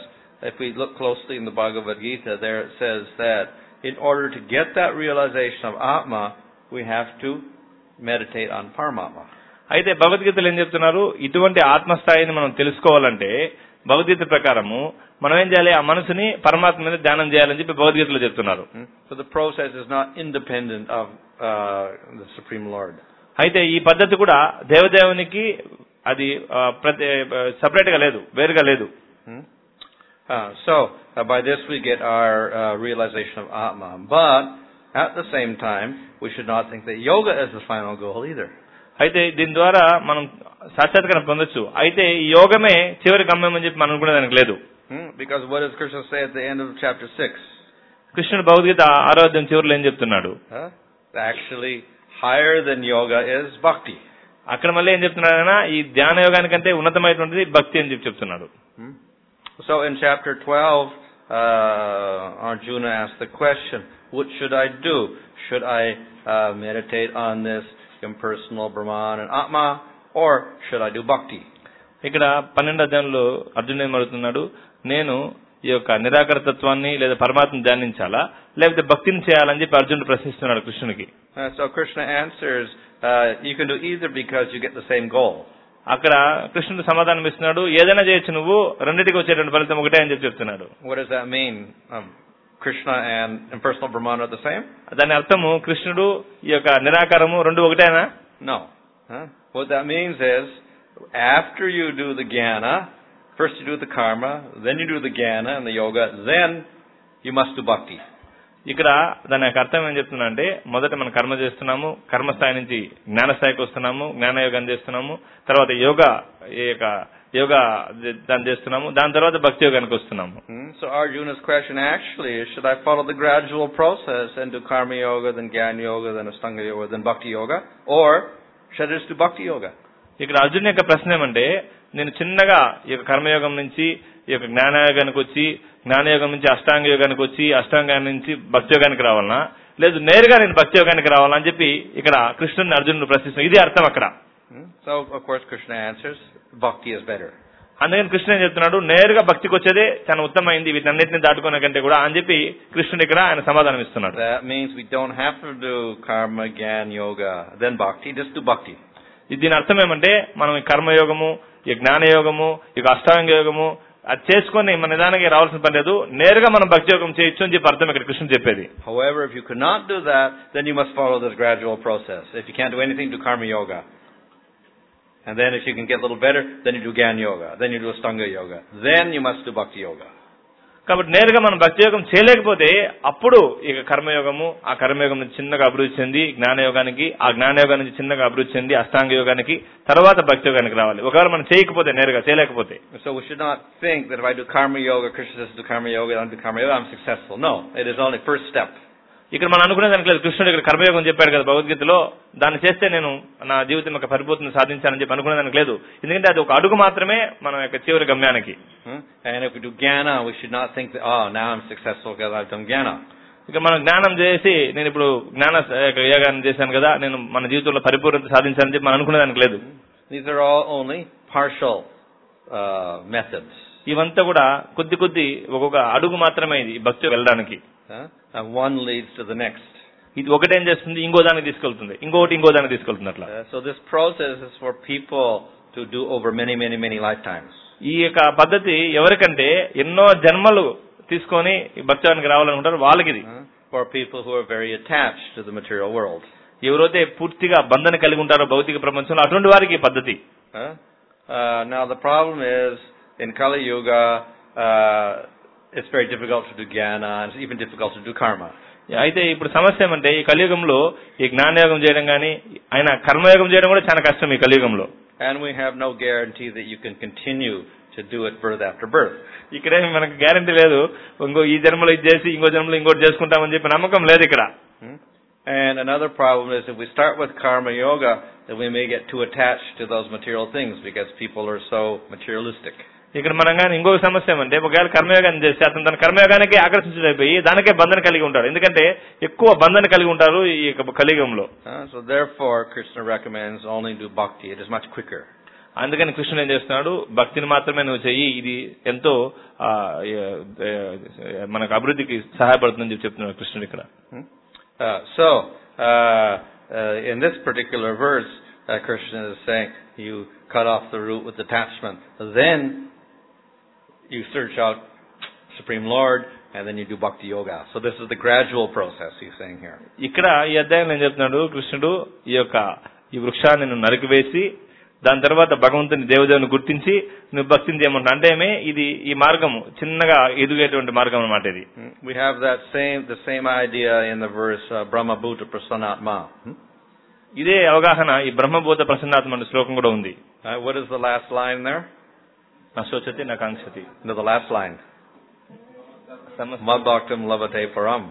if we look closely in the Bhagavad Gita, there it says that in order to get that realization of Atma, we have to meditate on Paramatma. అయితే భగవద్గీతలో ఏం చెప్తున్నారు, ఇటువంటి ఆత్మస్థాయిని మనం తెలుసుకోవాలంటే భగవద్గీత ప్రకారము మనం ఏం చేయాలి, ఆ మనసుని పరమాత్మ మీద ధ్యానం చేయాలని చెప్పి భగవద్గీతలో చెప్తున్నారు. So the process is not independent of the Supreme Lord. అయితే ఈ పద్ధతి కూడా దేవదేవునికి అది సెపరేట్ గా లేదు, వేరుగా లేదు. So by this we get our realization of Atma. But at the same time, we should not think that yoga is the final goal either. అయితే దీని ద్వారా మనం సాక్షాత్కారం పొందొచ్చు, అయితే ఈ యోగమే చివరి గమ్యం అని చెప్పి మనం అనుకునేదానికి లేదు. Because what does Krishna say at the end of chapter 6? కృష్ణుడు భగవద్గీత 6వ అధ్యాయం చివరిలో ఏం చెప్తున్నాడు? Actually, higher than yoga is bhakti. అక్కడ మళ్ళీ ఏం చెప్తున్నాడైనా ఈ ధ్యాన యోగానికంటే ఉన్నతమైనటువంటిది భక్తి అని చెప్పి చెప్తున్నాడు. So in chapter 12, Arjuna asked the question, what should I do? Should I meditate on this impersonal Brahman and Atma, or should I do bhakti? ఇక్కడ 12వ అధ్యాయంలో అర్జునుడు ఏం అడుగుతున్నాడు, నేను ఈ యొక్క నిరాకార తత్వాన్ని లేదా పరమాత్మను ధ్యానించాలా లేకపోతే భక్తిని చేయాలని చెప్పి అర్జునుడు ప్రశ్నిస్తున్నాడు కృష్ణునికి. So Krishna answers, you can do either because you get the same goal. అక్కడ కృష్ణుడు సమాధానం ఇస్తున్నాడు, ఏదైనా చేయొచ్చు, నువ్వు రెండింటికి వచ్చేటువంటి ఫలితం ఒకటే అని చెప్పి చెప్తున్నాడు. What does that mean? Krishna and impersonal Brahman are the same? దాని అర్థము కృష్ణుడు ఈ యొక్క నిరాకారము రెండు ఒకటేనా? No. What that means is, after you do the jnana, first you do the karma, then you do the jnana and the yoga, then you must do bhakti. ఇక్కడ దాని యొక్క అర్థం ఏం చెప్తున్నా అంటే, మొదట మనం కర్మ చేస్తున్నాము, కర్మస్థాయి నుంచి జ్ఞాన స్థాయికి వస్తున్నాము, జ్ఞానయోగం చేస్తున్నాము, తర్వాత యోగా దాన్ని చేస్తున్నాము, దాని తర్వాత భక్తి యోగానికి వస్తున్నాము. So Arjuna's question actually is, should I follow the gradual process and do karma yoga, then jnana yoga, then ashtanga yoga, then bhakti yoga, or should I just do bhakti yoga? ఇక్కడ అర్జున్ యొక్క ప్రశ్న ఏమంటే, నేను చిన్నగా ఈ యొక్క కర్మయోగం నుంచి ఈ యొక్క జ్ఞానయోగానికి వచ్చి, జ్ఞానయోగం నుంచి అష్టాంగ యోగానికి వచ్చి, అష్టాంగం నుంచి భక్తి యోగానికి రావాలనా, లేదు నేరుగా నేను భక్తి యోగానికి రావాలా అని చెప్పి ఇక్కడ కృష్ణుని అర్జునుడు ప్రశ్నిస్తున్నాడు. ఇది అర్థం అక్కడ. So of course Krishna answers, bhakti is better. అందుకని కృష్ణుడు ఏం చెప్తున్నాడు, నేరుగా భక్తికి వచ్చేదే చాలా ఉత్తమమైంది వీటన్నిటిని దాటుకునే కంటే కూడా అని చెప్పి కృష్ణుడు ఇక్కడ ఆయన సమాధానం ఇస్తున్నాడు. That means we don't have to do karma, jnana, yoga, then bhakti, just do bhakti. దీని అర్థం ఏమంటే, మనం ఈ కర్మయోగము, ఈ జ్ఞానయోగము, ఈ అష్టాంగ యోగము అది చేసుకుని మన నిదానంగా రావాల్సిన పని లేదు, నేరుగా మనం భక్తి యోగం చేయొచ్చు అని చెప్పి అర్థం ఇక్కడ కృష్ణుడు చెప్పేది. However, if you cannot do that, then you must follow this gradual process. If you can't do anything, do karma yoga. And then if you can get a little better, then you do jnana yoga, then you do ashtanga yoga, then you must do bhakti yoga. కాబట్టి నేరుగా మనం భక్తి యోగం చేయలేకపోతే అప్పుడు ఇక కర్మయోగము, ఆ కర్మయోగం నుంచి చిన్నగా అభివృద్ధి చెంది జ్ఞానయోగానికి, ఆ జ్ఞానయోగం నుంచి చిన్నగా అభివృద్ధి చెంది అష్టాంగ యోగానికి, తర్వాత భక్తి యోగానికి రావాలి. ఒకవేళ మనం చేయకపోతే, నేరుగా చేయలేకపోతే. So we should not think that if I do karma yoga, Krishna says do karma yoga, I do karma yoga, I'm successful. No, it is only first step. ఇక్కడ మనం అనుకునేదానికి లేదు. కృష్ణుడు ఇక్కడ కర్మయోగం చెప్పాడు కదా భగవద్గీతలో, దాన్ని చేస్తే నేను నా జీవితం యొక్క పరిపూర్తిని సాధించానని చెప్పి అనుకునేదానికి లేదు. ఎందుకంటే అది ఒక అడుగు మాత్రమే మన యొక్క చివరి గమ్యానికి. And if we do jnana, we should not think that, oh, now I'm successful because I've done jnana. ఇక మనం జ్ఞానం చేసి నేను ఇప్పుడు జ్ఞాన యోగాన్ని చేశాను కదా, నేను మన జీవితంలో పరిపూర్ణత సాధించాలని చెప్పి మనం అనుకునేదానికి లేదు. These are all only partial methods. ఇవంతా కూడా కొద్ది ఒక్కొక్క అడుగు మాత్రమే ఇది భక్తి వెళ్ళడానికి. And one leads to the next. ఇది ఒకటేం చేస్తుంది, ఇంకో దానికి తీసుకెళ్తుంది, ఇంకోటి ఇంకో దానికి తీసుకెళ్తుంది అట్లా. So this process is for people to do over many lifetimes. ఈ యొక్క పద్ధతి ఎవరికంటే ఎన్నో జన్మలు తీసుకొని భక్తానికి రావాలనుకుంటారు వాళ్ళకి ఇది. For people who are very attached to the material world. ఎవరైతే పూర్తిగా బంధన కలిగి ఉంటారో భౌతిక ప్రపంచంలో అటువంటి వారికి ఈ పద్ధతి. Now the problem is in Kali Yuga it's very difficult to do jnana and it's even difficult to do karma. అయితే ఇప్పుడు సమస్య ఏమంటే, ఈ కలియుగంలో ఈ జ్ఞానయోగం చేయడం కానీ ఆయన కర్మయోగం చేయడం కూడా చాలా కష్టం ఈ కలియుగంలో. And we have no guarantee that you can continue to do it birth after birth. ఇక్కడే మనకు గ్యారెంటీ లేదు, ఈ జన్మలో ఇది చేసి ఇంకో జన్మలో ఇంకోటి చేసుకుంటామని చెప్పి నమ్మకం లేదు ఇక్కడ. And another problem is if we start with karma yoga, then we may get too attached to those material things because people are so materialistic. ఇక్కడ మనం కానీ ఇంకొక సమస్య ఏమంటే, ఒకవేళ కర్మయోగాన్ని చేస్తే అతను తన కర్మయోగానికి ఆకర్షించలేకపోయి దానికే బంధన కలిగి ఉంటాడు. ఎందుకంటే ఎక్కువ బంధన కలిగి ఉంటారు ఈ కలియుగంలో. So therefore Krishna recommends only do bhakti. It is much quicker. అందుకని కృష్ణుడు ఏం చేస్తున్నాడు, భక్తిని మాత్రమే నువ్వు చెయ్యి, ఇది ఎంతో మనకు అభివృద్ధికి సహాయపడుతుందని చెప్తున్నాడు కృష్ణుడు ఇక్కడ. In this particular verse, Krishna is saying, you cut off the root with attachment, then you search out Supreme Lord, and then you do bhakti yoga. So this is the gradual process he's saying here. ఇక్కడ ఈ అధ్యాయంలో ఏం చెప్తున్నాడు కృష్ణుడు, ఈ వృక్షాన్ని నువ్వు నరికివేసి దాని తర్వాత భగవంతుని దేవదేవుని గుర్తించి నువ్వు భక్తిని చేయమంటా. అంటే ఇది ఈ మార్గము చిన్నగా ఎదుగేటువంటి మార్గం అన్నమాట ఇది. We have the same idea in the verse Brahma Bhuta Prasannatma. ఇదే అవగాహన ఈ బ్రహ్మభూత ప్రసన్నాత్మ అనే శ్లోకం కూడా ఉంది. What is the last line there? నశోచతి నకాంక్షతి. No, the last line. Mad bhaktam lavate param.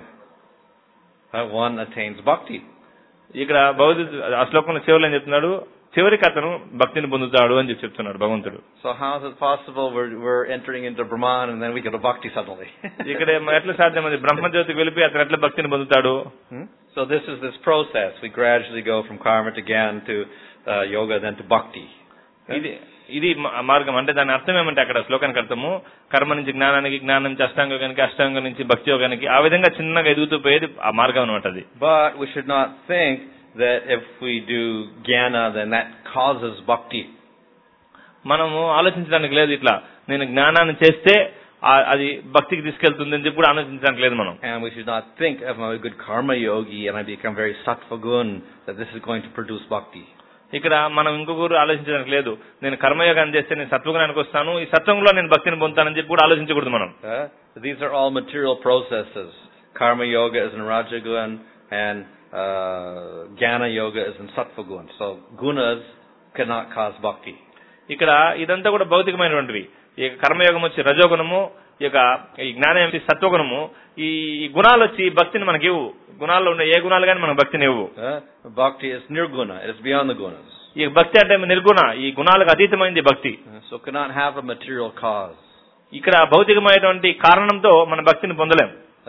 One attains bhakti. ఇక్కడ ఆ శ్లోకంలో చివరిలో ఏం చెప్తున్నాడు, చివరికి అతను భక్తిని పొందుతాడు అని చెప్తున్నాడు భగవంతుడు. So how is it possible we're entering into Brahman and then we get a bhakti suddenly? ఇక్కడ ఎట్లా సాధ్యం, అది బ్రహ్మజ్యోతికి వెళ్ళి అతను ఎట్లా భక్తిని పొందుతాడు? So this is this process. We gradually go from karma to jnana to yoga, then to bhakti. ఇది మార్గం. అంటే దాని అర్థం ఏమంటే అక్కడ శ్లోకానికి అర్థము కర్మ నుంచి జ్ఞానానికి, జ్ఞానం నుంచి అష్టాంగ యోగానికి, అష్టాంగం నుంచి భక్తి యోగానికి, ఆ విధంగా చిన్నగా ఎదుగుతూ పోయేది ఆ మార్గం అనమాట అది. But we should not think that if we do jnana then that causes bhakti. మనము ఆలోచించడానికి లేదు ఇట్లా నేను జ్ఞానాన్ని చేస్తే అది భక్తికి తీసుకెళ్తుంది అని చెప్పి కూడా ఆలోచించడానికి లేదు మనం. And we should not think if I'm a good karma yogi and I become very sattva gun that this is going to produce bhakti. ఇక్కడ మనం ఇంకొకరు ఆలోచించడానికి లేదు, నేను కర్మయోగాన్ని చేస్తే నేను సత్వగుణానికి వస్తాను, ఈ సత్వంలో నేను భక్తిని పొందుతానని చెప్పి కూడా ఆలోచించకూడదు మనం. These are all material processes. Karma yoga is in rajagun and jnana yoga is in sattva gun. So gunas cannot cause bhakti. ఇక్కడ ఇదంతా కూడా భౌతికమైనటువంటివి. ఈ కర్మయోగం వచ్చి రజోగుణము, ఈ జ్ఞానం వచ్చి సత్వగుణము, ఈ గుణాలు వచ్చి భక్తిని మనకి ఇవ్వు. గుణాల్లో ఉన్న ఏ గుణాలు కానీ మనకు భక్తిని ఇవ్వు. Bhakti is nirguna, it is beyond the gunas. ఈ భక్తి అంటే నిర్గుణ, ఈ గుణాలకు అతీతమైంది భక్తి. So cannot have a material cause. ఇక్కడ భౌతికమైనటువంటి కారణంతో మన భక్తిని పొందలేం.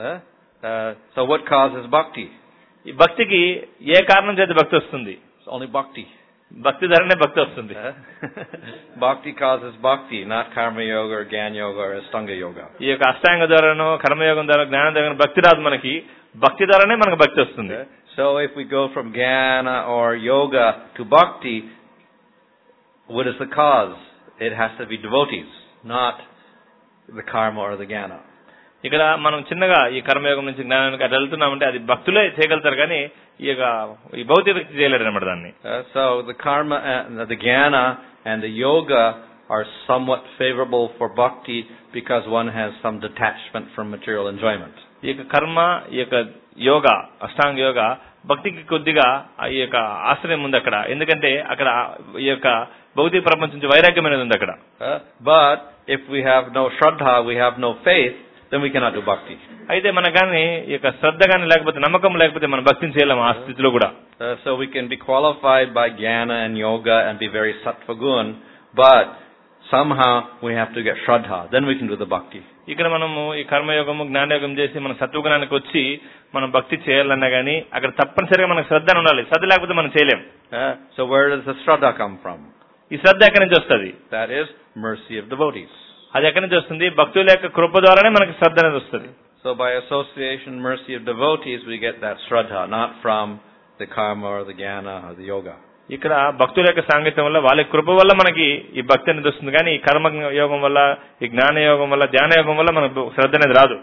So what causes bhakti? ఈ భక్తికి ఏ కారణం చేత భక్తి వస్తుంది? Only bhakti. భక్తి ద్వారానే భక్తి వస్తుంది. Bhakti causes bhakti, not karma yoga or jnana yoga or ashtanga yoga. ఈ అష్టాంగ ద్వారానో కర్మయోగం ద్వారా జ్ఞానం ద్వారా భక్తి రాదు మనకి, భక్తి ద్వారానే మనకు భక్తి వస్తుంది. So if we go from jnana or yoga to bhakti, what is the cause? It has to be devotees, not the karma or the jnana. ఇక్కడ మనం చిన్నగా ఈ కర్మయోగం నుంచి జ్ఞానానికి అటు వెళ్తున్నామంటే అది భక్తులే చేయగలుగుతారు, కానీ ఈ భౌతిక వ్యక్తి చేయలేరు అనమాట దాన్ని. So the karma, the jnana and the yoga are somewhat favorable for bhakti because one has some detachment from material enjoyment. ఈ కర్మ, ఈ యోగా, అష్టాంగ యోగా భక్తికి కొద్దిగా ఈ ఆశ్రయం ఉంది అక్కడ, ఎందుకంటే అక్కడ ఈ భౌతిక ప్రపంచం నుంచి వైరాగ్యం అనేది ఉంది అక్కడ. But if we have no shraddha, we have no faith, then we cannot do bhakti. అయితే మనకు కానీ ఈ శ్రద్ధ కానీ లేకపోతే నమ్మకం లేకపోతే మనం భక్తిని చేయలేము ఆ స్థితిలో కూడా. So we can be qualified by jnana and yoga and be very sattva gun, but somehow we have to get shraddha, then we can do the bhakti. ఇక్కడ మనము ఈ కర్మయోగము జ్ఞానయోగం చేసి మన సత్వగుణానికి వచ్చి మనం భక్తి చేయాలన్నా గానీ అక్కడ తప్పనిసరిగా మనకు శ్రద్ధ ఉండాలి. శ్రద్ధ లేకపోతే మనం చేయలేం. So where does the shraddha come from? ఈ శ్రద్ధ ఎక్కడి నుంచి వస్తుంది? That is mercy of devotees. అది ఎక్కడి నుంచి వస్తుంది? భక్తుల యొక్క కృప ద్వారానే మనకి శ్రద్ధ అనేది వస్తుంది. So by association, mercy of devotees, we get that shraddha, not from the karma or the jnana or the yoga. ఇక్కడ భక్తుల యొక్క సాంగత్యం వల్ల వాళ్ళ కృప వల్ల మనకి ఈ భక్తి అనేది వస్తుంది, కానీ ఈ కర్మ యోగం వల్ల, ఈ జ్ఞాన యోగం వల్ల, ధ్యాన యోగం వల్ల మనకు శ్రద్ధ అనేది రాదు.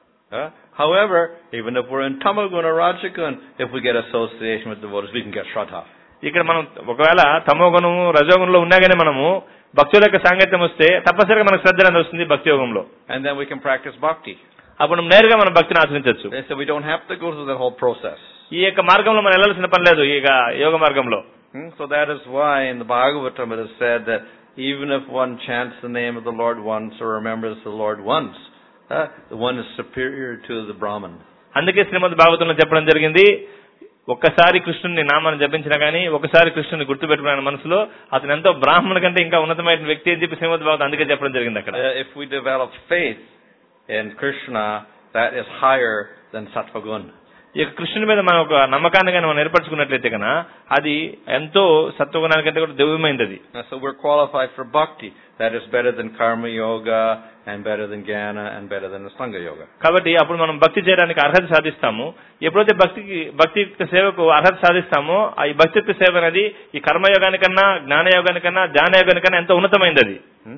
However, even if we're in tamoguna or rajagun, if we get association with devotees, we can get shraddha. ఇక్కడ మనం ఒకవేళ తమోగుణము రజోగుణంలో ఉన్నా గానీ మనము భక్తుల యొక్క సాంగత్యం వస్తే తప్పనిసరిగా మనకు శ్రద్ధ అనేది వస్తుంది భక్తి యోగంలో. And then we can practice bhakti. అప్పుడు నేరుగా మనం భక్తిని ఆచరించవచ్చు. So we don't have to go through that whole process. ఈ యొక్క మార్గంలో మనం వెళ్ళాల్సిన పని లేదు ఈ యోగ మార్గంలో. So that is why in the Bhagavatam it is said that even if one chants the name of the Lord once or remembers the Lord once, the one is superior to the Brahman. అందుకే శ్రీమద్ భాగవతంలో చెప్పడం జరిగింది, ఒక్కసారి కృష్ణుని నామాన్ని జపించినా గానీ, ఒకసారి కృష్ణుని గుర్తుపెట్టుకున్న మనసులో అతను ఎంతో బ్రాహ్మణుడి కంటే ఇంకా ఉన్నతమైన వ్యక్తి అని చెప్పి శ్రీమద్ భాగవతం అందుకే చెప్పడం జరిగింది అక్కడ. If we develop faith in Krishna, that is higher than sattva gun. ఈ కృష్ణుని మీద మనం ఒక నమ్మకాన్ని కానీ మనం ఏర్పరచుకున్నట్లయితే కన్నా అది ఎంతో సత్వగుణానికంటే కూడా దివ్యమైనది. So we're qualified for bhakti. That is better than karma yoga and better than jnana and better than asanga yoga. కాబట్టి అప్పుడు మనం భక్తి చేయడానికి అర్హత సాధిస్తాము. ఎప్పుడైతే భక్తియుక్త సేవకు అర్హత సాధిస్తామో ఈ భక్తియుక్త సేవ అనేది ఈ కర్మయోగానికన్నా జ్ఞానయోగానికన్నా ధ్యానయోగానికన్నా ఎంతో ఉన్నతమైనది.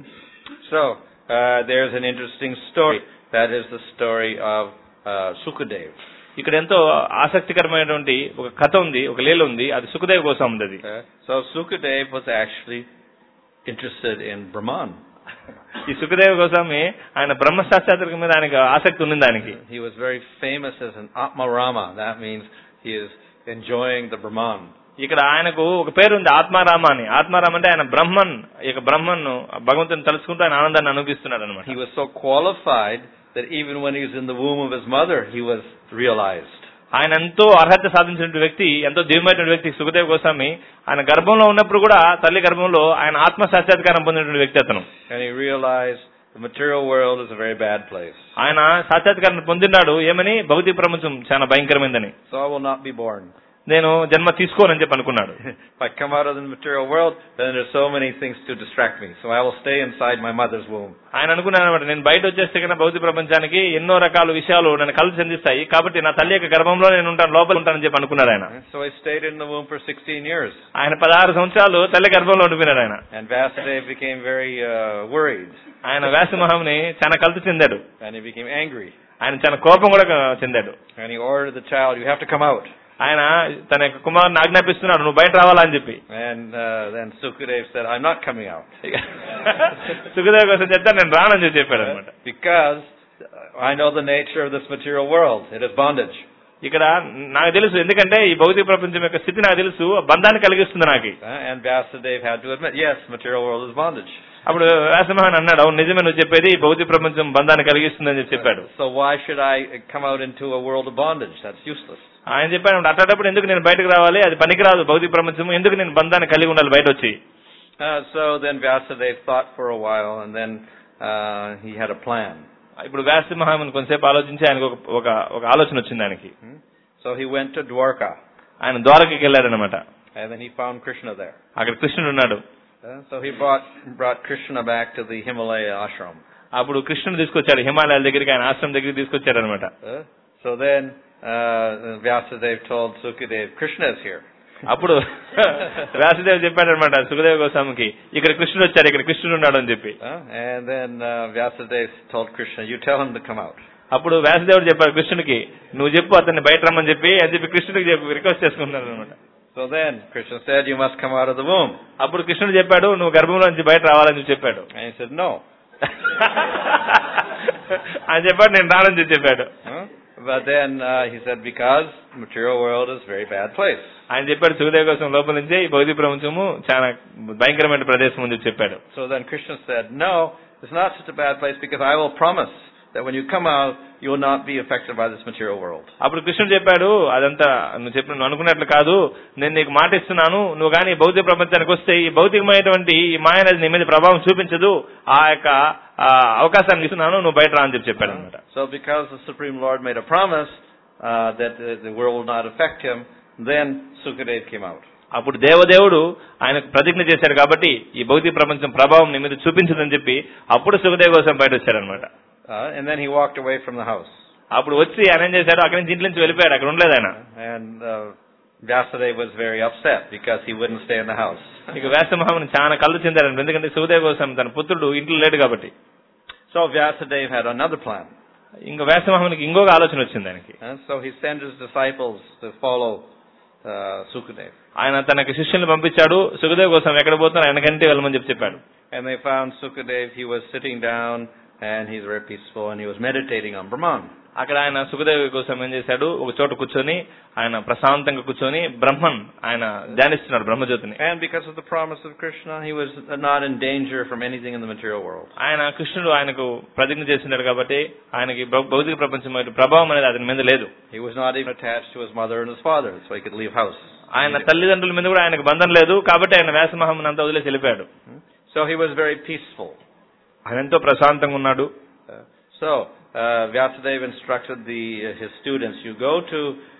So there's an interesting story. That is the story of Sukadev. ఇక్కడ ఎంతో ఆసక్తికరమైనటువంటి ఒక కథ ఉంది, ఒక లీల ఉంది. అది సుఖదేవ్ కోసం ఉంది. So Sukadev was actually interested in Brahman. ఈ సుఖదేవ్ కోసమే ఆయన బ్రహ్మ సాక్షాత్కారం మీద ఆయనకు ఆసక్తి ఉంది. దానికి He was very famous as an Atmarama. That means he is enjoying the Brahman. ఇక్కడ ఆయనకు ఒక పేరు ఉంది, ఆత్మారామ అని. ఆత్మారామ అంటే ఆయన బ్రహ్మన్, ఇక బ్రహ్మన్ భగవంతుని తలుచుకుంటూ ఆయన ఆనందాన్ని అనుభవిస్తున్నాడు అనమాట. He was so qualified that even when he was in the womb of his mother, he was realized. ఆయన ఎంతో అర్హత సాధించిన వ్యక్తి, ఎంతో దివ్యమైన వ్యక్తి సుఖదేవ్ గోస్వామి. ఆయన గర్భంలో ఉన్నప్పుడు కూడా తల్లి గర్భంలో ఆయన ఆత్మ సాక్షాత్కారం పొందినటువంటి వ్యక్తి అతను. And he realized the material world is a very bad place. ఆయన సాక్షాత్కారం పొందినాడు ఏమని, భౌతిక ప్రపంచం చాలా భయంకరమైందని. So I will not be born. నేను జన్మ తీసుకోనని చెప్పి అనుకున్నాడు. If I come out of the material world, then there's so many things to distract me. So I will stay inside my mother's womb. ఆయన అనుకున్నాడు అన్నమాట, నేను బయట వచ్చేస్తే కన్నా భౌతిక ప్రపంచానికి ఎన్నో రకాల విషయాలు నన్ను కళ్ళు చెందిస్తాయి, కాబట్టి నా తల్లి యొక్క గర్భంలో నేను ఉంటాను, లోపల ఉంటానని చెప్పి అనుకున్నాడు ఆయన. So I stayed in the womb for 16 years. ఆయన 16 సంవత్సరాలు తల్లి గర్భంలో ఉండిపోయినాడు ఆయన. And Vasudeva became very worried. ఆయన వ్యాస మహాముని చాలా కలత చెందాడు. And he became angry. ఆయన చాలా కోపం కూడా చెందాడు. And he ordered the child, you have to come out. ఆయన తన యొక్క కుమారుని ఆజ్ఞాపిస్తున్నాడు, నువ్వు బయట రావాలా అని చెప్పి. And then Sukadev said, I'm not coming out. Sukhdev కోసం చెప్తా, నేను రానని చెప్పాడు అనమాట. Because I know the nature of this material world. It is bondage. ఇక్కడ నాకు తెలుసు, ఎందుకంటే ఈ భౌతిక ప్రపంచం యొక్క స్థితి నాకు తెలుసు, బంధాన్ని కలిగిస్తుంది నాకు. And Vasudeva had to admit, yes, material world is bondage. అప్పుడు వ్యాసమహాన్ అన్నాడు, అవును నిజమే నువ్వు చెప్పేది, భౌతిక ప్రపంచం బంధాన్ని కలిగిస్తుందని చెప్పాడు. So why should I come out into a world of bondage? That's useless. ఆయన చెప్పాడు, అట్లాంటప్పుడు ఎందుకు నేను బయటకు రావాలి, అది పనికిరాదు భౌతిక ప్రపంచం, ఎందుకు నేను బంధాన్ని కలిగి ఉండాలి బయట వచ్చి. So then Vasudeva thought for a while and then he had a plan. ఇప్పుడు వ్యాస మహాముని కొంతసేపు ఆలోచించి ఆయనకు ఒక ఆలోచన వచ్చింది ఆయనకి. So he went to Dwarka. ఆయన ద్వారకకి వెళ్ళాడనమాట. And then he found Krishna there. అక్కడ కృష్ణుడు ఉన్నాడు. So he brought Krishna back to the Himalaya ashram. అప్పుడు కృష్ణుడు తీసుకొచ్చాడు హిమాలయాల దగ్గరికి, ఆయన ఆశ్రమం దగ్గరికి తీసుకొచ్చాడు అనమాట. So then Vasudeva told Sukadev, Krishna is here. అప్పుడు వ్యాసదేవ్ చెప్పాడు అనమాట సుఖదేవ్ గోస్వామికి, ఇక్కడ కృష్ణుడు వచ్చాడు, ఇక్కడ కృష్ణుడు ఉన్నాడు అని చెప్పి. And then Vasudeva told Krishna, you tell him to come out. అప్పుడు వ్యాసదేవుడు చెప్పాడు కృష్ణుడికి, నువ్వు చెప్పు అతన్ని బయట రమ్మని చెప్పి కృష్ణుడికి రిక్వెస్ట్ చేసుకుంటున్నాడు అనమాట. So then Krishna said, you must come out of the womb. అప్పుడు కృష్ణుడు చెప్పాడు, నువ్వు గర్భంలో నుంచి బయట రావాలని చెప్పాడు. And he said, no. ఆయన చెప్పాడు, నేను రానని చెప్పాడు. But then he said, because material world is a very bad place. ఆయన చెప్పాడు సుఖదేవ్ కోసం లోపల నుంచే ఈ భౌతిక ప్రపంచము చాలా భయంకరమైన ప్రదేశం అని చెప్పాడు. So then Krishna said, no, it's not such a bad place, because I will promise that when you come out, you will not be affected by this material world. అప్పుడు కృష్ణుడు చెప్పాడు, అదంతా నువ్వు అనుకున్నట్లు కాదు, నేను నీకు మాట ఇస్తున్నాను, నువ్వు కానీ భౌతిక ప్రపంచానికి వస్తే ఈ భౌతికమైనటువంటి ఈ మాయ అనేది నీ మీద ప్రభావం చూపించదు, ఆ యొక్క అవకాశాన్ని ఇస్తున్నాను, నువ్వు బయట రా అని చెప్పాడు అనమాట. So because the Supreme Lord made a promise that the world will not affect him, then Sukadev came out. అప్పుడు దేవదేవుడు ఆయనకు ప్రతిజ్ఞ చేశాడు కాబట్టి ఈ భౌతిక ప్రపంచం ప్రభావం నీ మీద చూపించదని చెప్పి అప్పుడు సుఖదేవ్ కోసం బయట వచ్చాడనమాట. And then he walked away from the house. అప్పుడు వచ్చి ఆయన ఏం చేశాడు, అక్కడి నుంచి ఇంటి నుంచి వెళ్ళిపోయాడు, అక్కడ ఉండలేదు ఆయన. And Vasudeva was very upset because he wouldn't stay in the house. ఇక వ్యాస మహాముని చాలా కళ్ళు చెందాడు, ఎందుకంటే సుఖదేవ్ కోసం తన పుత్రుడు ఇంట్లో లేడు కాబట్టి. So Vasudeva had another plan. ఇంకా వ్యాస మహామునికి ఇంకొక ఆలోచన వచ్చింది ఆయనకి. So he sent his disciples to follow Sukadev. ఆయన తనకి శిష్యుల్ని పంపించాడు, సుఖదేవ్ కోసం ఎక్కడ పోతున్నా ఆయనకంటే వెళ్ళమని చెప్పాడు. And they found Sukadev, he was sitting down and he's very peaceful and he was meditating on Brahman. అక్కడ ఆయన సుఖదేవ్ కోసం ఏం చేశాడు, ఒక చోట కూర్చొని ఆయన ప్రశాంతంగా కూర్చొని బ్రహ్మన్ ఆయన ధ్యానిస్తున్నాడు బ్రహ్మజ్యోతిని. And because of the promise of Krishna, he was not in danger from anything in the material world. ఆయన కృష్ణుడు ఆయనకు ప్రతిజ్ఞ చేస్తున్నాడు కాబట్టి ఆయనకి భౌతిక ప్రపంచం మీద ప్రభావం అనేది అతని మీద లేదు. He was not even attached to his mother and his father, so he could leave house. ఆయన తల్లిదండ్రుల మీద కూడా ఆయనకు బంధం లేదు కాబట్టి ఆయన వ్యాస మహాముని అంతా వదిలేసి వెళ్ళిపోయాడు. So he was very peaceful. ఆయన ఎంతో ప్రశాంతంగా ఉన్నాడు. So Vasudeva instructed his students, you go to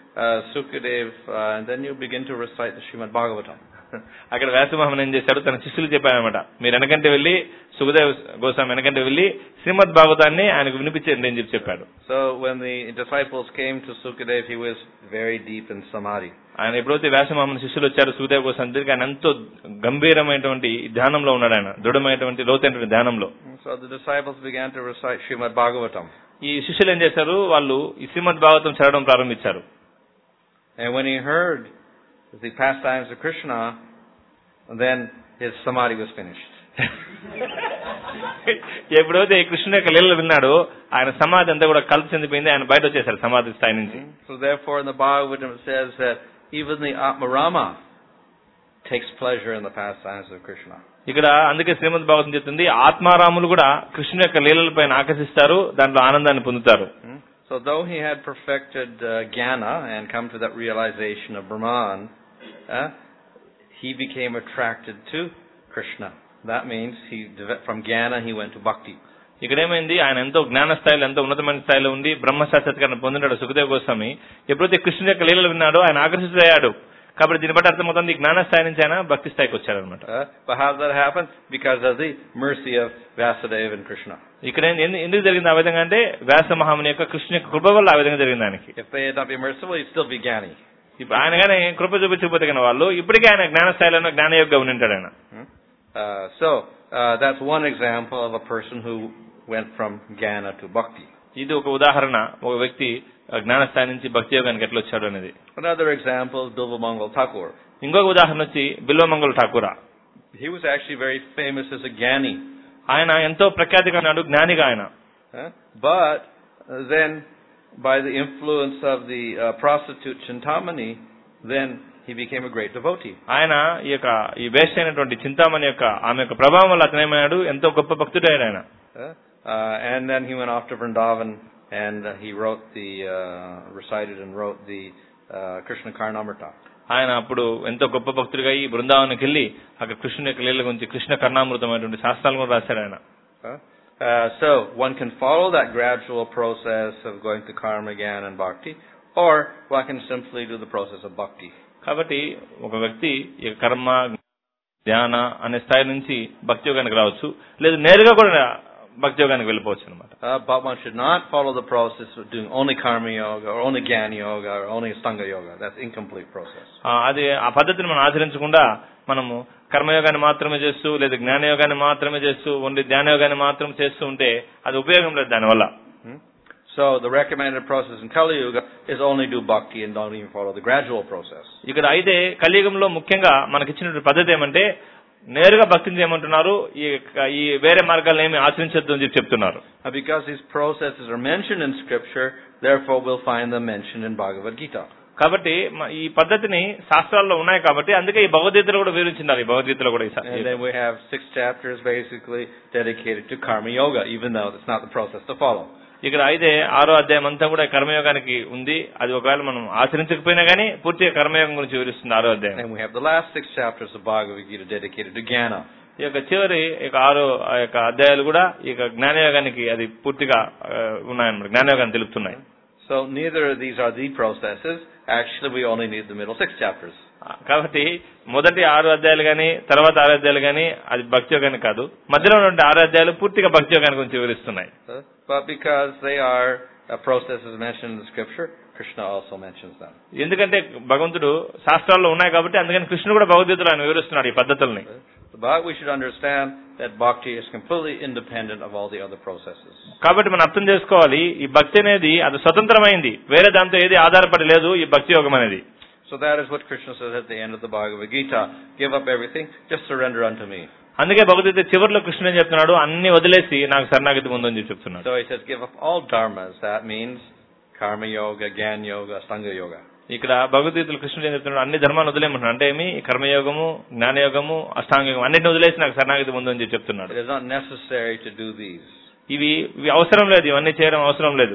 Sukadev, and then you begin to recite the Srimad Bhagavatam. అక్కడ వ్యాసమహర్షి ఏం చేశాడు, తన శిష్యులు చెప్పారనమాట, మీరు వెనకంటే వెళ్ళి సుఖదేవ్ గోస్వామి వెనకంటే వెళ్ళి శ్రీమద్ భాగవతాన్ని ఆయనకు వినిపించండి అని చెప్పాడు. So when the disciples came to Sukadev, he was very deep in samadhi. ఆయన ఎప్పుడైతే వ్యాసమహర్షి శిష్యులు వచ్చారు సుఖదేవ్ గోస్వామి దగ్గరికి, ఆయన ఎంతో గంభీరమైనటువంటి ధ్యానంలో ఉన్నాడు, ఆయన దృఢమైనటువంటి లోతైనటువంటి ధ్యానంలో. So the disciples began to recite Srimad Bhagavatam. ఈ శిష్యులు ఏం చేశారు, వాళ్ళు ఈ శ్రీమద్ భాగవతం చదవడం ప్రారంభించారు. And when he heard the pastimes of Krishna, then his samadhi was finished. ఎప్పుడైతే కృష్ణుని యొక్క లీలలు విన్నాడో ఆయన సమాధి అంతా కూడా కల్ప చెందిపోయింది, ఆయన బయట వచ్చేసారు సమాధి స్థాయి నుంచి. So therefore in the Bhagavatam it says that even the Atmarama takes pleasure in the pastimes of Krishna. ఇక్కడ అందుకే శ్రీమద్ భాగవతం చెప్తుంది, ఆత్మారాములు కూడా కృష్ణుని యొక్క లీలలపైన ఆకర్షిస్తారు, దాంట్లో ఆనందాన్ని పొందుతారు. So though he had perfected jnana and come to that realization of Brahman, he became attracted to Krishna. That means from jnana he went to bhakti. ఇక్కడ ఏమైంది, ఆయన ఎంతో జ్ఞాన స్థాయిలో ఎంతో ఉన్నతమైన స్థాయిలో ఉండి బ్రహ్మ సాక్షాత్కారం పొందినాడు సుఖదేవ్ గోస్వామి. ఎప్పుడైతే కృష్ణుని యొక్క లీలలు విన్నాడో ఆయన ఆకర్షితుడయ్యాడు. కాబట్టి దీన్ని బట్టి అర్థమవుతుంది జ్ఞాన స్థాయి నుంచి ఆయన భక్తి స్థాయికి వచ్చారనమాట. But how did that happen? Because of the mercy of Vasudeva and Krishna. ఇక్కడ ఎందుకు జరిగింది ఆ విధంగా అంటే వ్యాస మహాముని యొక్క కృష్ణ యొక్క కృప వల్ల ఆ విధంగా జరిగింది ఆయనకి. If they had not been merciful, he'd still be Jnani. ఇప్పుడు ఆయన కానీ కృప చూపించకపోతే కానీ వాళ్ళు ఇప్పటికీ ఆయన జ్ఞాన స్థాయిలో జ్ఞానయోగ్గా ఉంటాడు ఆయన. So that's one example of a person who went from jnana to bhakti. ఇది ఒక ఉదాహరణ, ఒక వ్యక్తి జ్ఞాన స్థాయి నుంచి భక్తి యోగానికి ఎట్లా వచ్చాడు అనేది. Another example is Bilvamangal Thakur. ఇంకొక ఉదాహరణ వచ్చి బిల్వమంగళ ఠాకూర. He was actually very famous as a Jnani. ఆయన ఎంతో ప్రఖ్యాతిగా ఉన్నాడు, జ్ఞానిగా ఆయన. But then by the influence of the prostitute Chintamani, then he became a great devotee. ఆయన ఈ వేశ్య అయినటువంటి చింతామణి యొక్క ఆమె యొక్క ప్రభావం వల్ల అతనేమయ్యాడు, ఎంతో గొప్ప భక్తుడు ఆయన. And then he went off to Vrindavan and he wrote recited and wrote the Krishna Karnamrita. ఆయన అప్పుడు ఎంతో గొప్ప భక్తుడిగా ఈ బృందావనానికి వెళ్ళి అక్కడ కృష్ణుని యొక్క లీల గురించి కృష్ణ కర్ణామృతమైనటువంటి శాస్త్రాలను కూడా రాశాడు ఆయన. So one can follow that gradual process of going to karma, jnana and bhakti, or one can simply do the process of bhakti. కాబట్టి ఒక వ్యక్తి ఈ కర్మ ధ్యాన అనే స్థాయి నుంచి భక్తి యోగానికి రావచ్చు, లేదు నేరుగా కూడా భక్తి యోగానికి వెళ్ళిపోవచ్చు అనమాట. But one should not follow the process of doing only karma yoga or only jnana yoga or only astanga yoga. That's incomplete process. అది ఆ పద్ధతిని మనం ఆచరించకుండా మనము కర్మయోగాన్ని మాత్రమే చేస్తూ లేదా జ్ఞానయోగాన్ని మాత్రమే చేస్తూ ఓన్లీ ధ్యానయోగాన్ని మాత్రం చేస్తూ ఉంటే అది ఉపయోగం లేదు దానివల్ల. So the recommended process in Kali Yuga is only do bhakti and don't even follow the gradual process. ఇక్కడ అయితే కలియుగంలో ముఖ్యంగా మనకిచ్చినటువంటి పద్ధతి ఏమంటే నేరుగా భక్తిని చేయమంటున్నారు, ఈ వేరే మార్గాలను ఏమి ఆచరించొద్దు అని చెప్తున్నారు. Because these processes are mentioned in scripture, therefore we'll find them mentioned in Bhagavad Gita. కాబట్టి ఈ పద్ధతిని శాస్త్రాల్లో ఉన్నాయి కాబట్టి అందుకే ఈ భగవద్గీతలో కూడా వివరించినారు. ఈ భగవద్గీతలో కూడా And then we have 6 chapters basically dedicated to karma yoga, even though it's not the process to follow. ఇక్కడ అయితే 6వ అధ్యాయం అంతా కూడా కర్మయోగానికి ఉంది. అది ఒకవేళ మనం ఆచరించకపోయినా గానీ పూర్తిగా కర్మయోగం గురించి వివరిస్తుంది 6వ అధ్యాయం. And we have the last 6 chapters of Bhagavad Gita dedicated to jnana. ఈ యొక్క చివరి 6 అధ్యాయాలు కూడా ఈ జ్ఞానయోగానికి అది పూర్తిగా ఉన్నాయన్నమాట, జ్ఞానయోగాన్ని తెలుపుతున్నాయి. So neither of these are the processes. Actually we only need the middle 6 chapters. కాబట్టి మొదటి 6 అధ్యాయాలు గానీ తర్వాత 6 అధ్యాయాలు గానీ అది భక్తి యోగానికి కాదు, మధ్యలో ఉన్న 6 అధ్యాయాలు పూర్తిగా భక్తి యోగాన్ని గురించి వివరిస్తున్నాయి. But because they are processes mentioned in the scripture, Krishna also mentions them. ఎందుకంటే భగవంతుడు శాస్త్రాల్లో ఉన్నాయి కాబట్టి అందుకని కృష్ణుడు కూడా భగవద్గీతలో ఆయన వివరిస్తున్నాడు ఈ పద్ధతుల్ని. But we should understand that bhakti is completely independent of all the other processes. కాబట్టి మనం అర్థం చేసుకోవాలి ఈ భక్తి అనేది అది స్వతంత్రమైంది, వేరే దాంతో ఏది ఆధారపడి లేదు ఈ భక్తి యోగం అనేది. So that is what Krishna says at the end of the Bhagavad Gita, give up everything, just surrender unto me. అందుకే భగవద్గీత చివరిలో కృష్ణుడు ఏం చెప్తున్నాడు, అన్ని వదిలేసి నాకు శరణాగతి పొందని చెప్తున్నాడు. So he says give up all dharmas. That means karma yoga, jnana yoga, astanga yoga. ఇక్కడ భగవద్గీతలో కృష్ణుడు ఏం చెప్తున్నాడు, అన్ని ధర్మాలను వదిలేయమంటున్నాడు. అంటే ఏమి కర్మయోగము, జ్ఞానయోగము, అష్టాంగయోగం అన్నిటిని వదిలేసి నాకు శరణాగతి పొందని చెప్తున్నాడు. It is not necessary to do these. ఇవి అవసరం లేదు, ఇవన్నీ చేయడం అవసరం లేదు.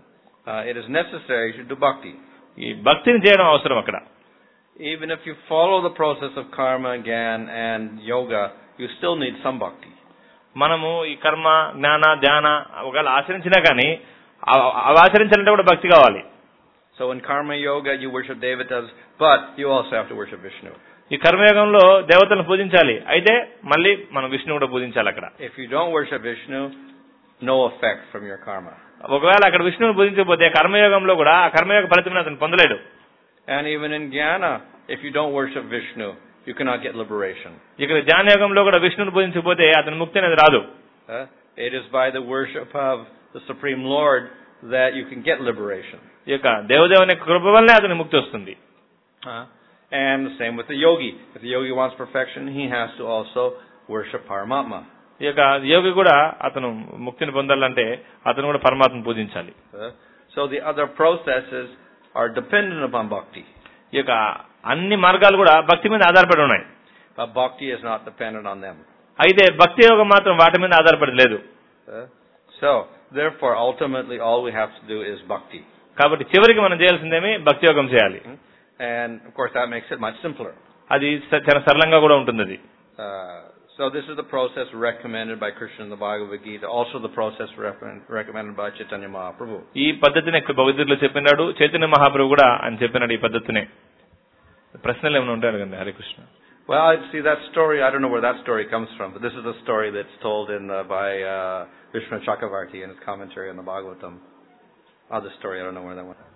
It is necessary to do bhakti. ఈ భక్తిని చేయడం అవసరం అక్కడ. Even if you follow the process of karma, jnana and yoga, you still need some bhakti. మనము ఈ కర్మ, జ్ఞాన, ధ్యాన ఒకవేళ ఆచరించినా కానీ అవి ఆచరించాలంటే కూడా భక్తి కావాలి. So in Karma Yoga, you worship Devatas, but you also have to worship Vishnu. ఈ కర్మయోగంలో దేవతలను పూజించాలి, అయితే మళ్ళీ మనం విష్ణువు కూడా పూజించాలి అక్కడ. If you don't worship Vishnu, no effect from your karma. ఒకవేళ అక్కడ విష్ణువుని పూజించకపోతే కర్మయోగంలో కూడా ఆ కర్మయోగ ఫలితం అతను పొందలేడు. And even in Jnana, if you don't worship Vishnu, you cannot get liberation. ఇక్కడ జ్ఞానయోగంలో కూడా విష్ణువుని పూజించకపోతే అతని ముక్తి అనేది రాదు. It is by the worship of the Supreme Lord that you can get liberation. ఈ యొక్క దేవదేవుని కృప వల్లనే అతని ముక్తి వస్తుంది. And the same with the yogi. If the yogi wants perfection, he has to also worship Paramatma. ఈ యొక్క యోగి కూడా అతను ముక్తిని పొందాలంటే అతను కూడా పరమాత్మను పూజించాలి. So the other processes are dependent upon bhakti. ఈ యొక్క అన్ని మార్గాలు కూడా భక్తి మీద ఆధారపడి ఉన్నాయి. But bhakti is not dependent on them. అయితే భక్తి యోగం మాత్రం వాటి మీద ఆధారపడి లేదు. So therefore, ultimately, all we have to do is bhakti. కాబట్టి చివరికి మనం చేయాల్సిందేమి భక్తి యోగం చేయాలి. And of course, that makes it much simpler. అది చాలా సరళంగా కూడా ఉంటుంది అది. So this is the process recommended by Krishna in the Bhagavad Gita, also the process recommended by Chaitanya Mahaprabhu. ఈ పద్ధతిని భగవద్గీతలో చెప్పినాడు, చైతన్య మహాప్రభు కూడా ఆయన చెప్పినాడు ఈ పద్ధతినే. ప్రశ్నలు ఏమైనా ఉంటాయి అడగండి. Hare Krishna. Well, I see that story. I don't know where that story comes from, but this is a story that's told by Vishnu Chakravarti in his commentary on the Bhagavatam. Other story, I don't know where that one.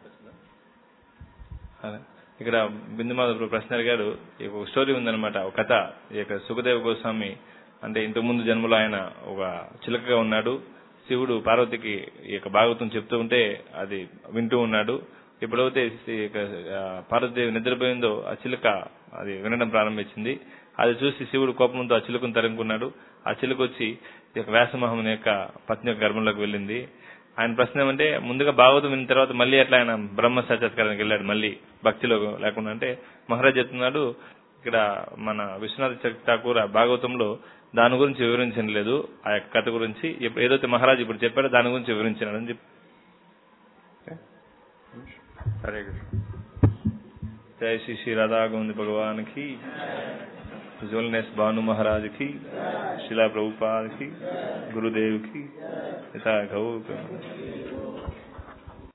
ఇక్కడ బిందుమాధవ ప్రశ్న అడిగారు. ఈ ఒక స్టోరీ ఉందన్నమాట, ఒక కథ. ఈ యొక్క సుఖదేవ గోస్వామి అంటే ఇంతకు ముందు జన్మలో ఆయన ఒక చిలుకగా ఉన్నాడు. శివుడు పార్వతికి ఈ యొక్క భాగవతం చెప్తూ ఉంటే అది వింటూ ఉన్నాడు. ఎప్పుడైతే పార్వతీదేవి నిద్రపోయిందో ఆ చిలుక అది వినడం ప్రారంభించింది. అది చూసి శివుడు కోపంతో ఆ చిలుకను తరుముకున్నాడు. ఆ చిలుక వచ్చి ఈ యొక్క వ్యాసమహముని యొక్క పత్ని యొక్క గర్భంలోకి వెళ్ళింది. ఆయన ప్రశ్న ఏమంటే, ముందుగా భాగవతం విన్న తర్వాత మళ్ళీ ఎట్లా ఆయన బ్రహ్మ సాక్షాత్కారానికి వెళ్ళాడు మళ్ళీ భక్తిలో లేకుండా అంటే, మహారాజ్ చెప్తున్నాడు ఇక్కడ మన విశ్వనాథ్ ఠాకూర్ భాగవతంలో దాని గురించి వివరించలేదు, ఆ యొక్క కథ గురించి ఏదైతే మహారాజ్ ఇప్పుడు చెప్పాడో దాని గురించి వివరించినాడు అని చెప్పి. జై శ్రీ శ్రీ రాధా గోవింద భగవాన్ కి, జ్వలనేస్ భాను మహారాజ్ కి, శిలా ప్రభుపాద్ కి, గురుదేవ్ కి, యథా గౌ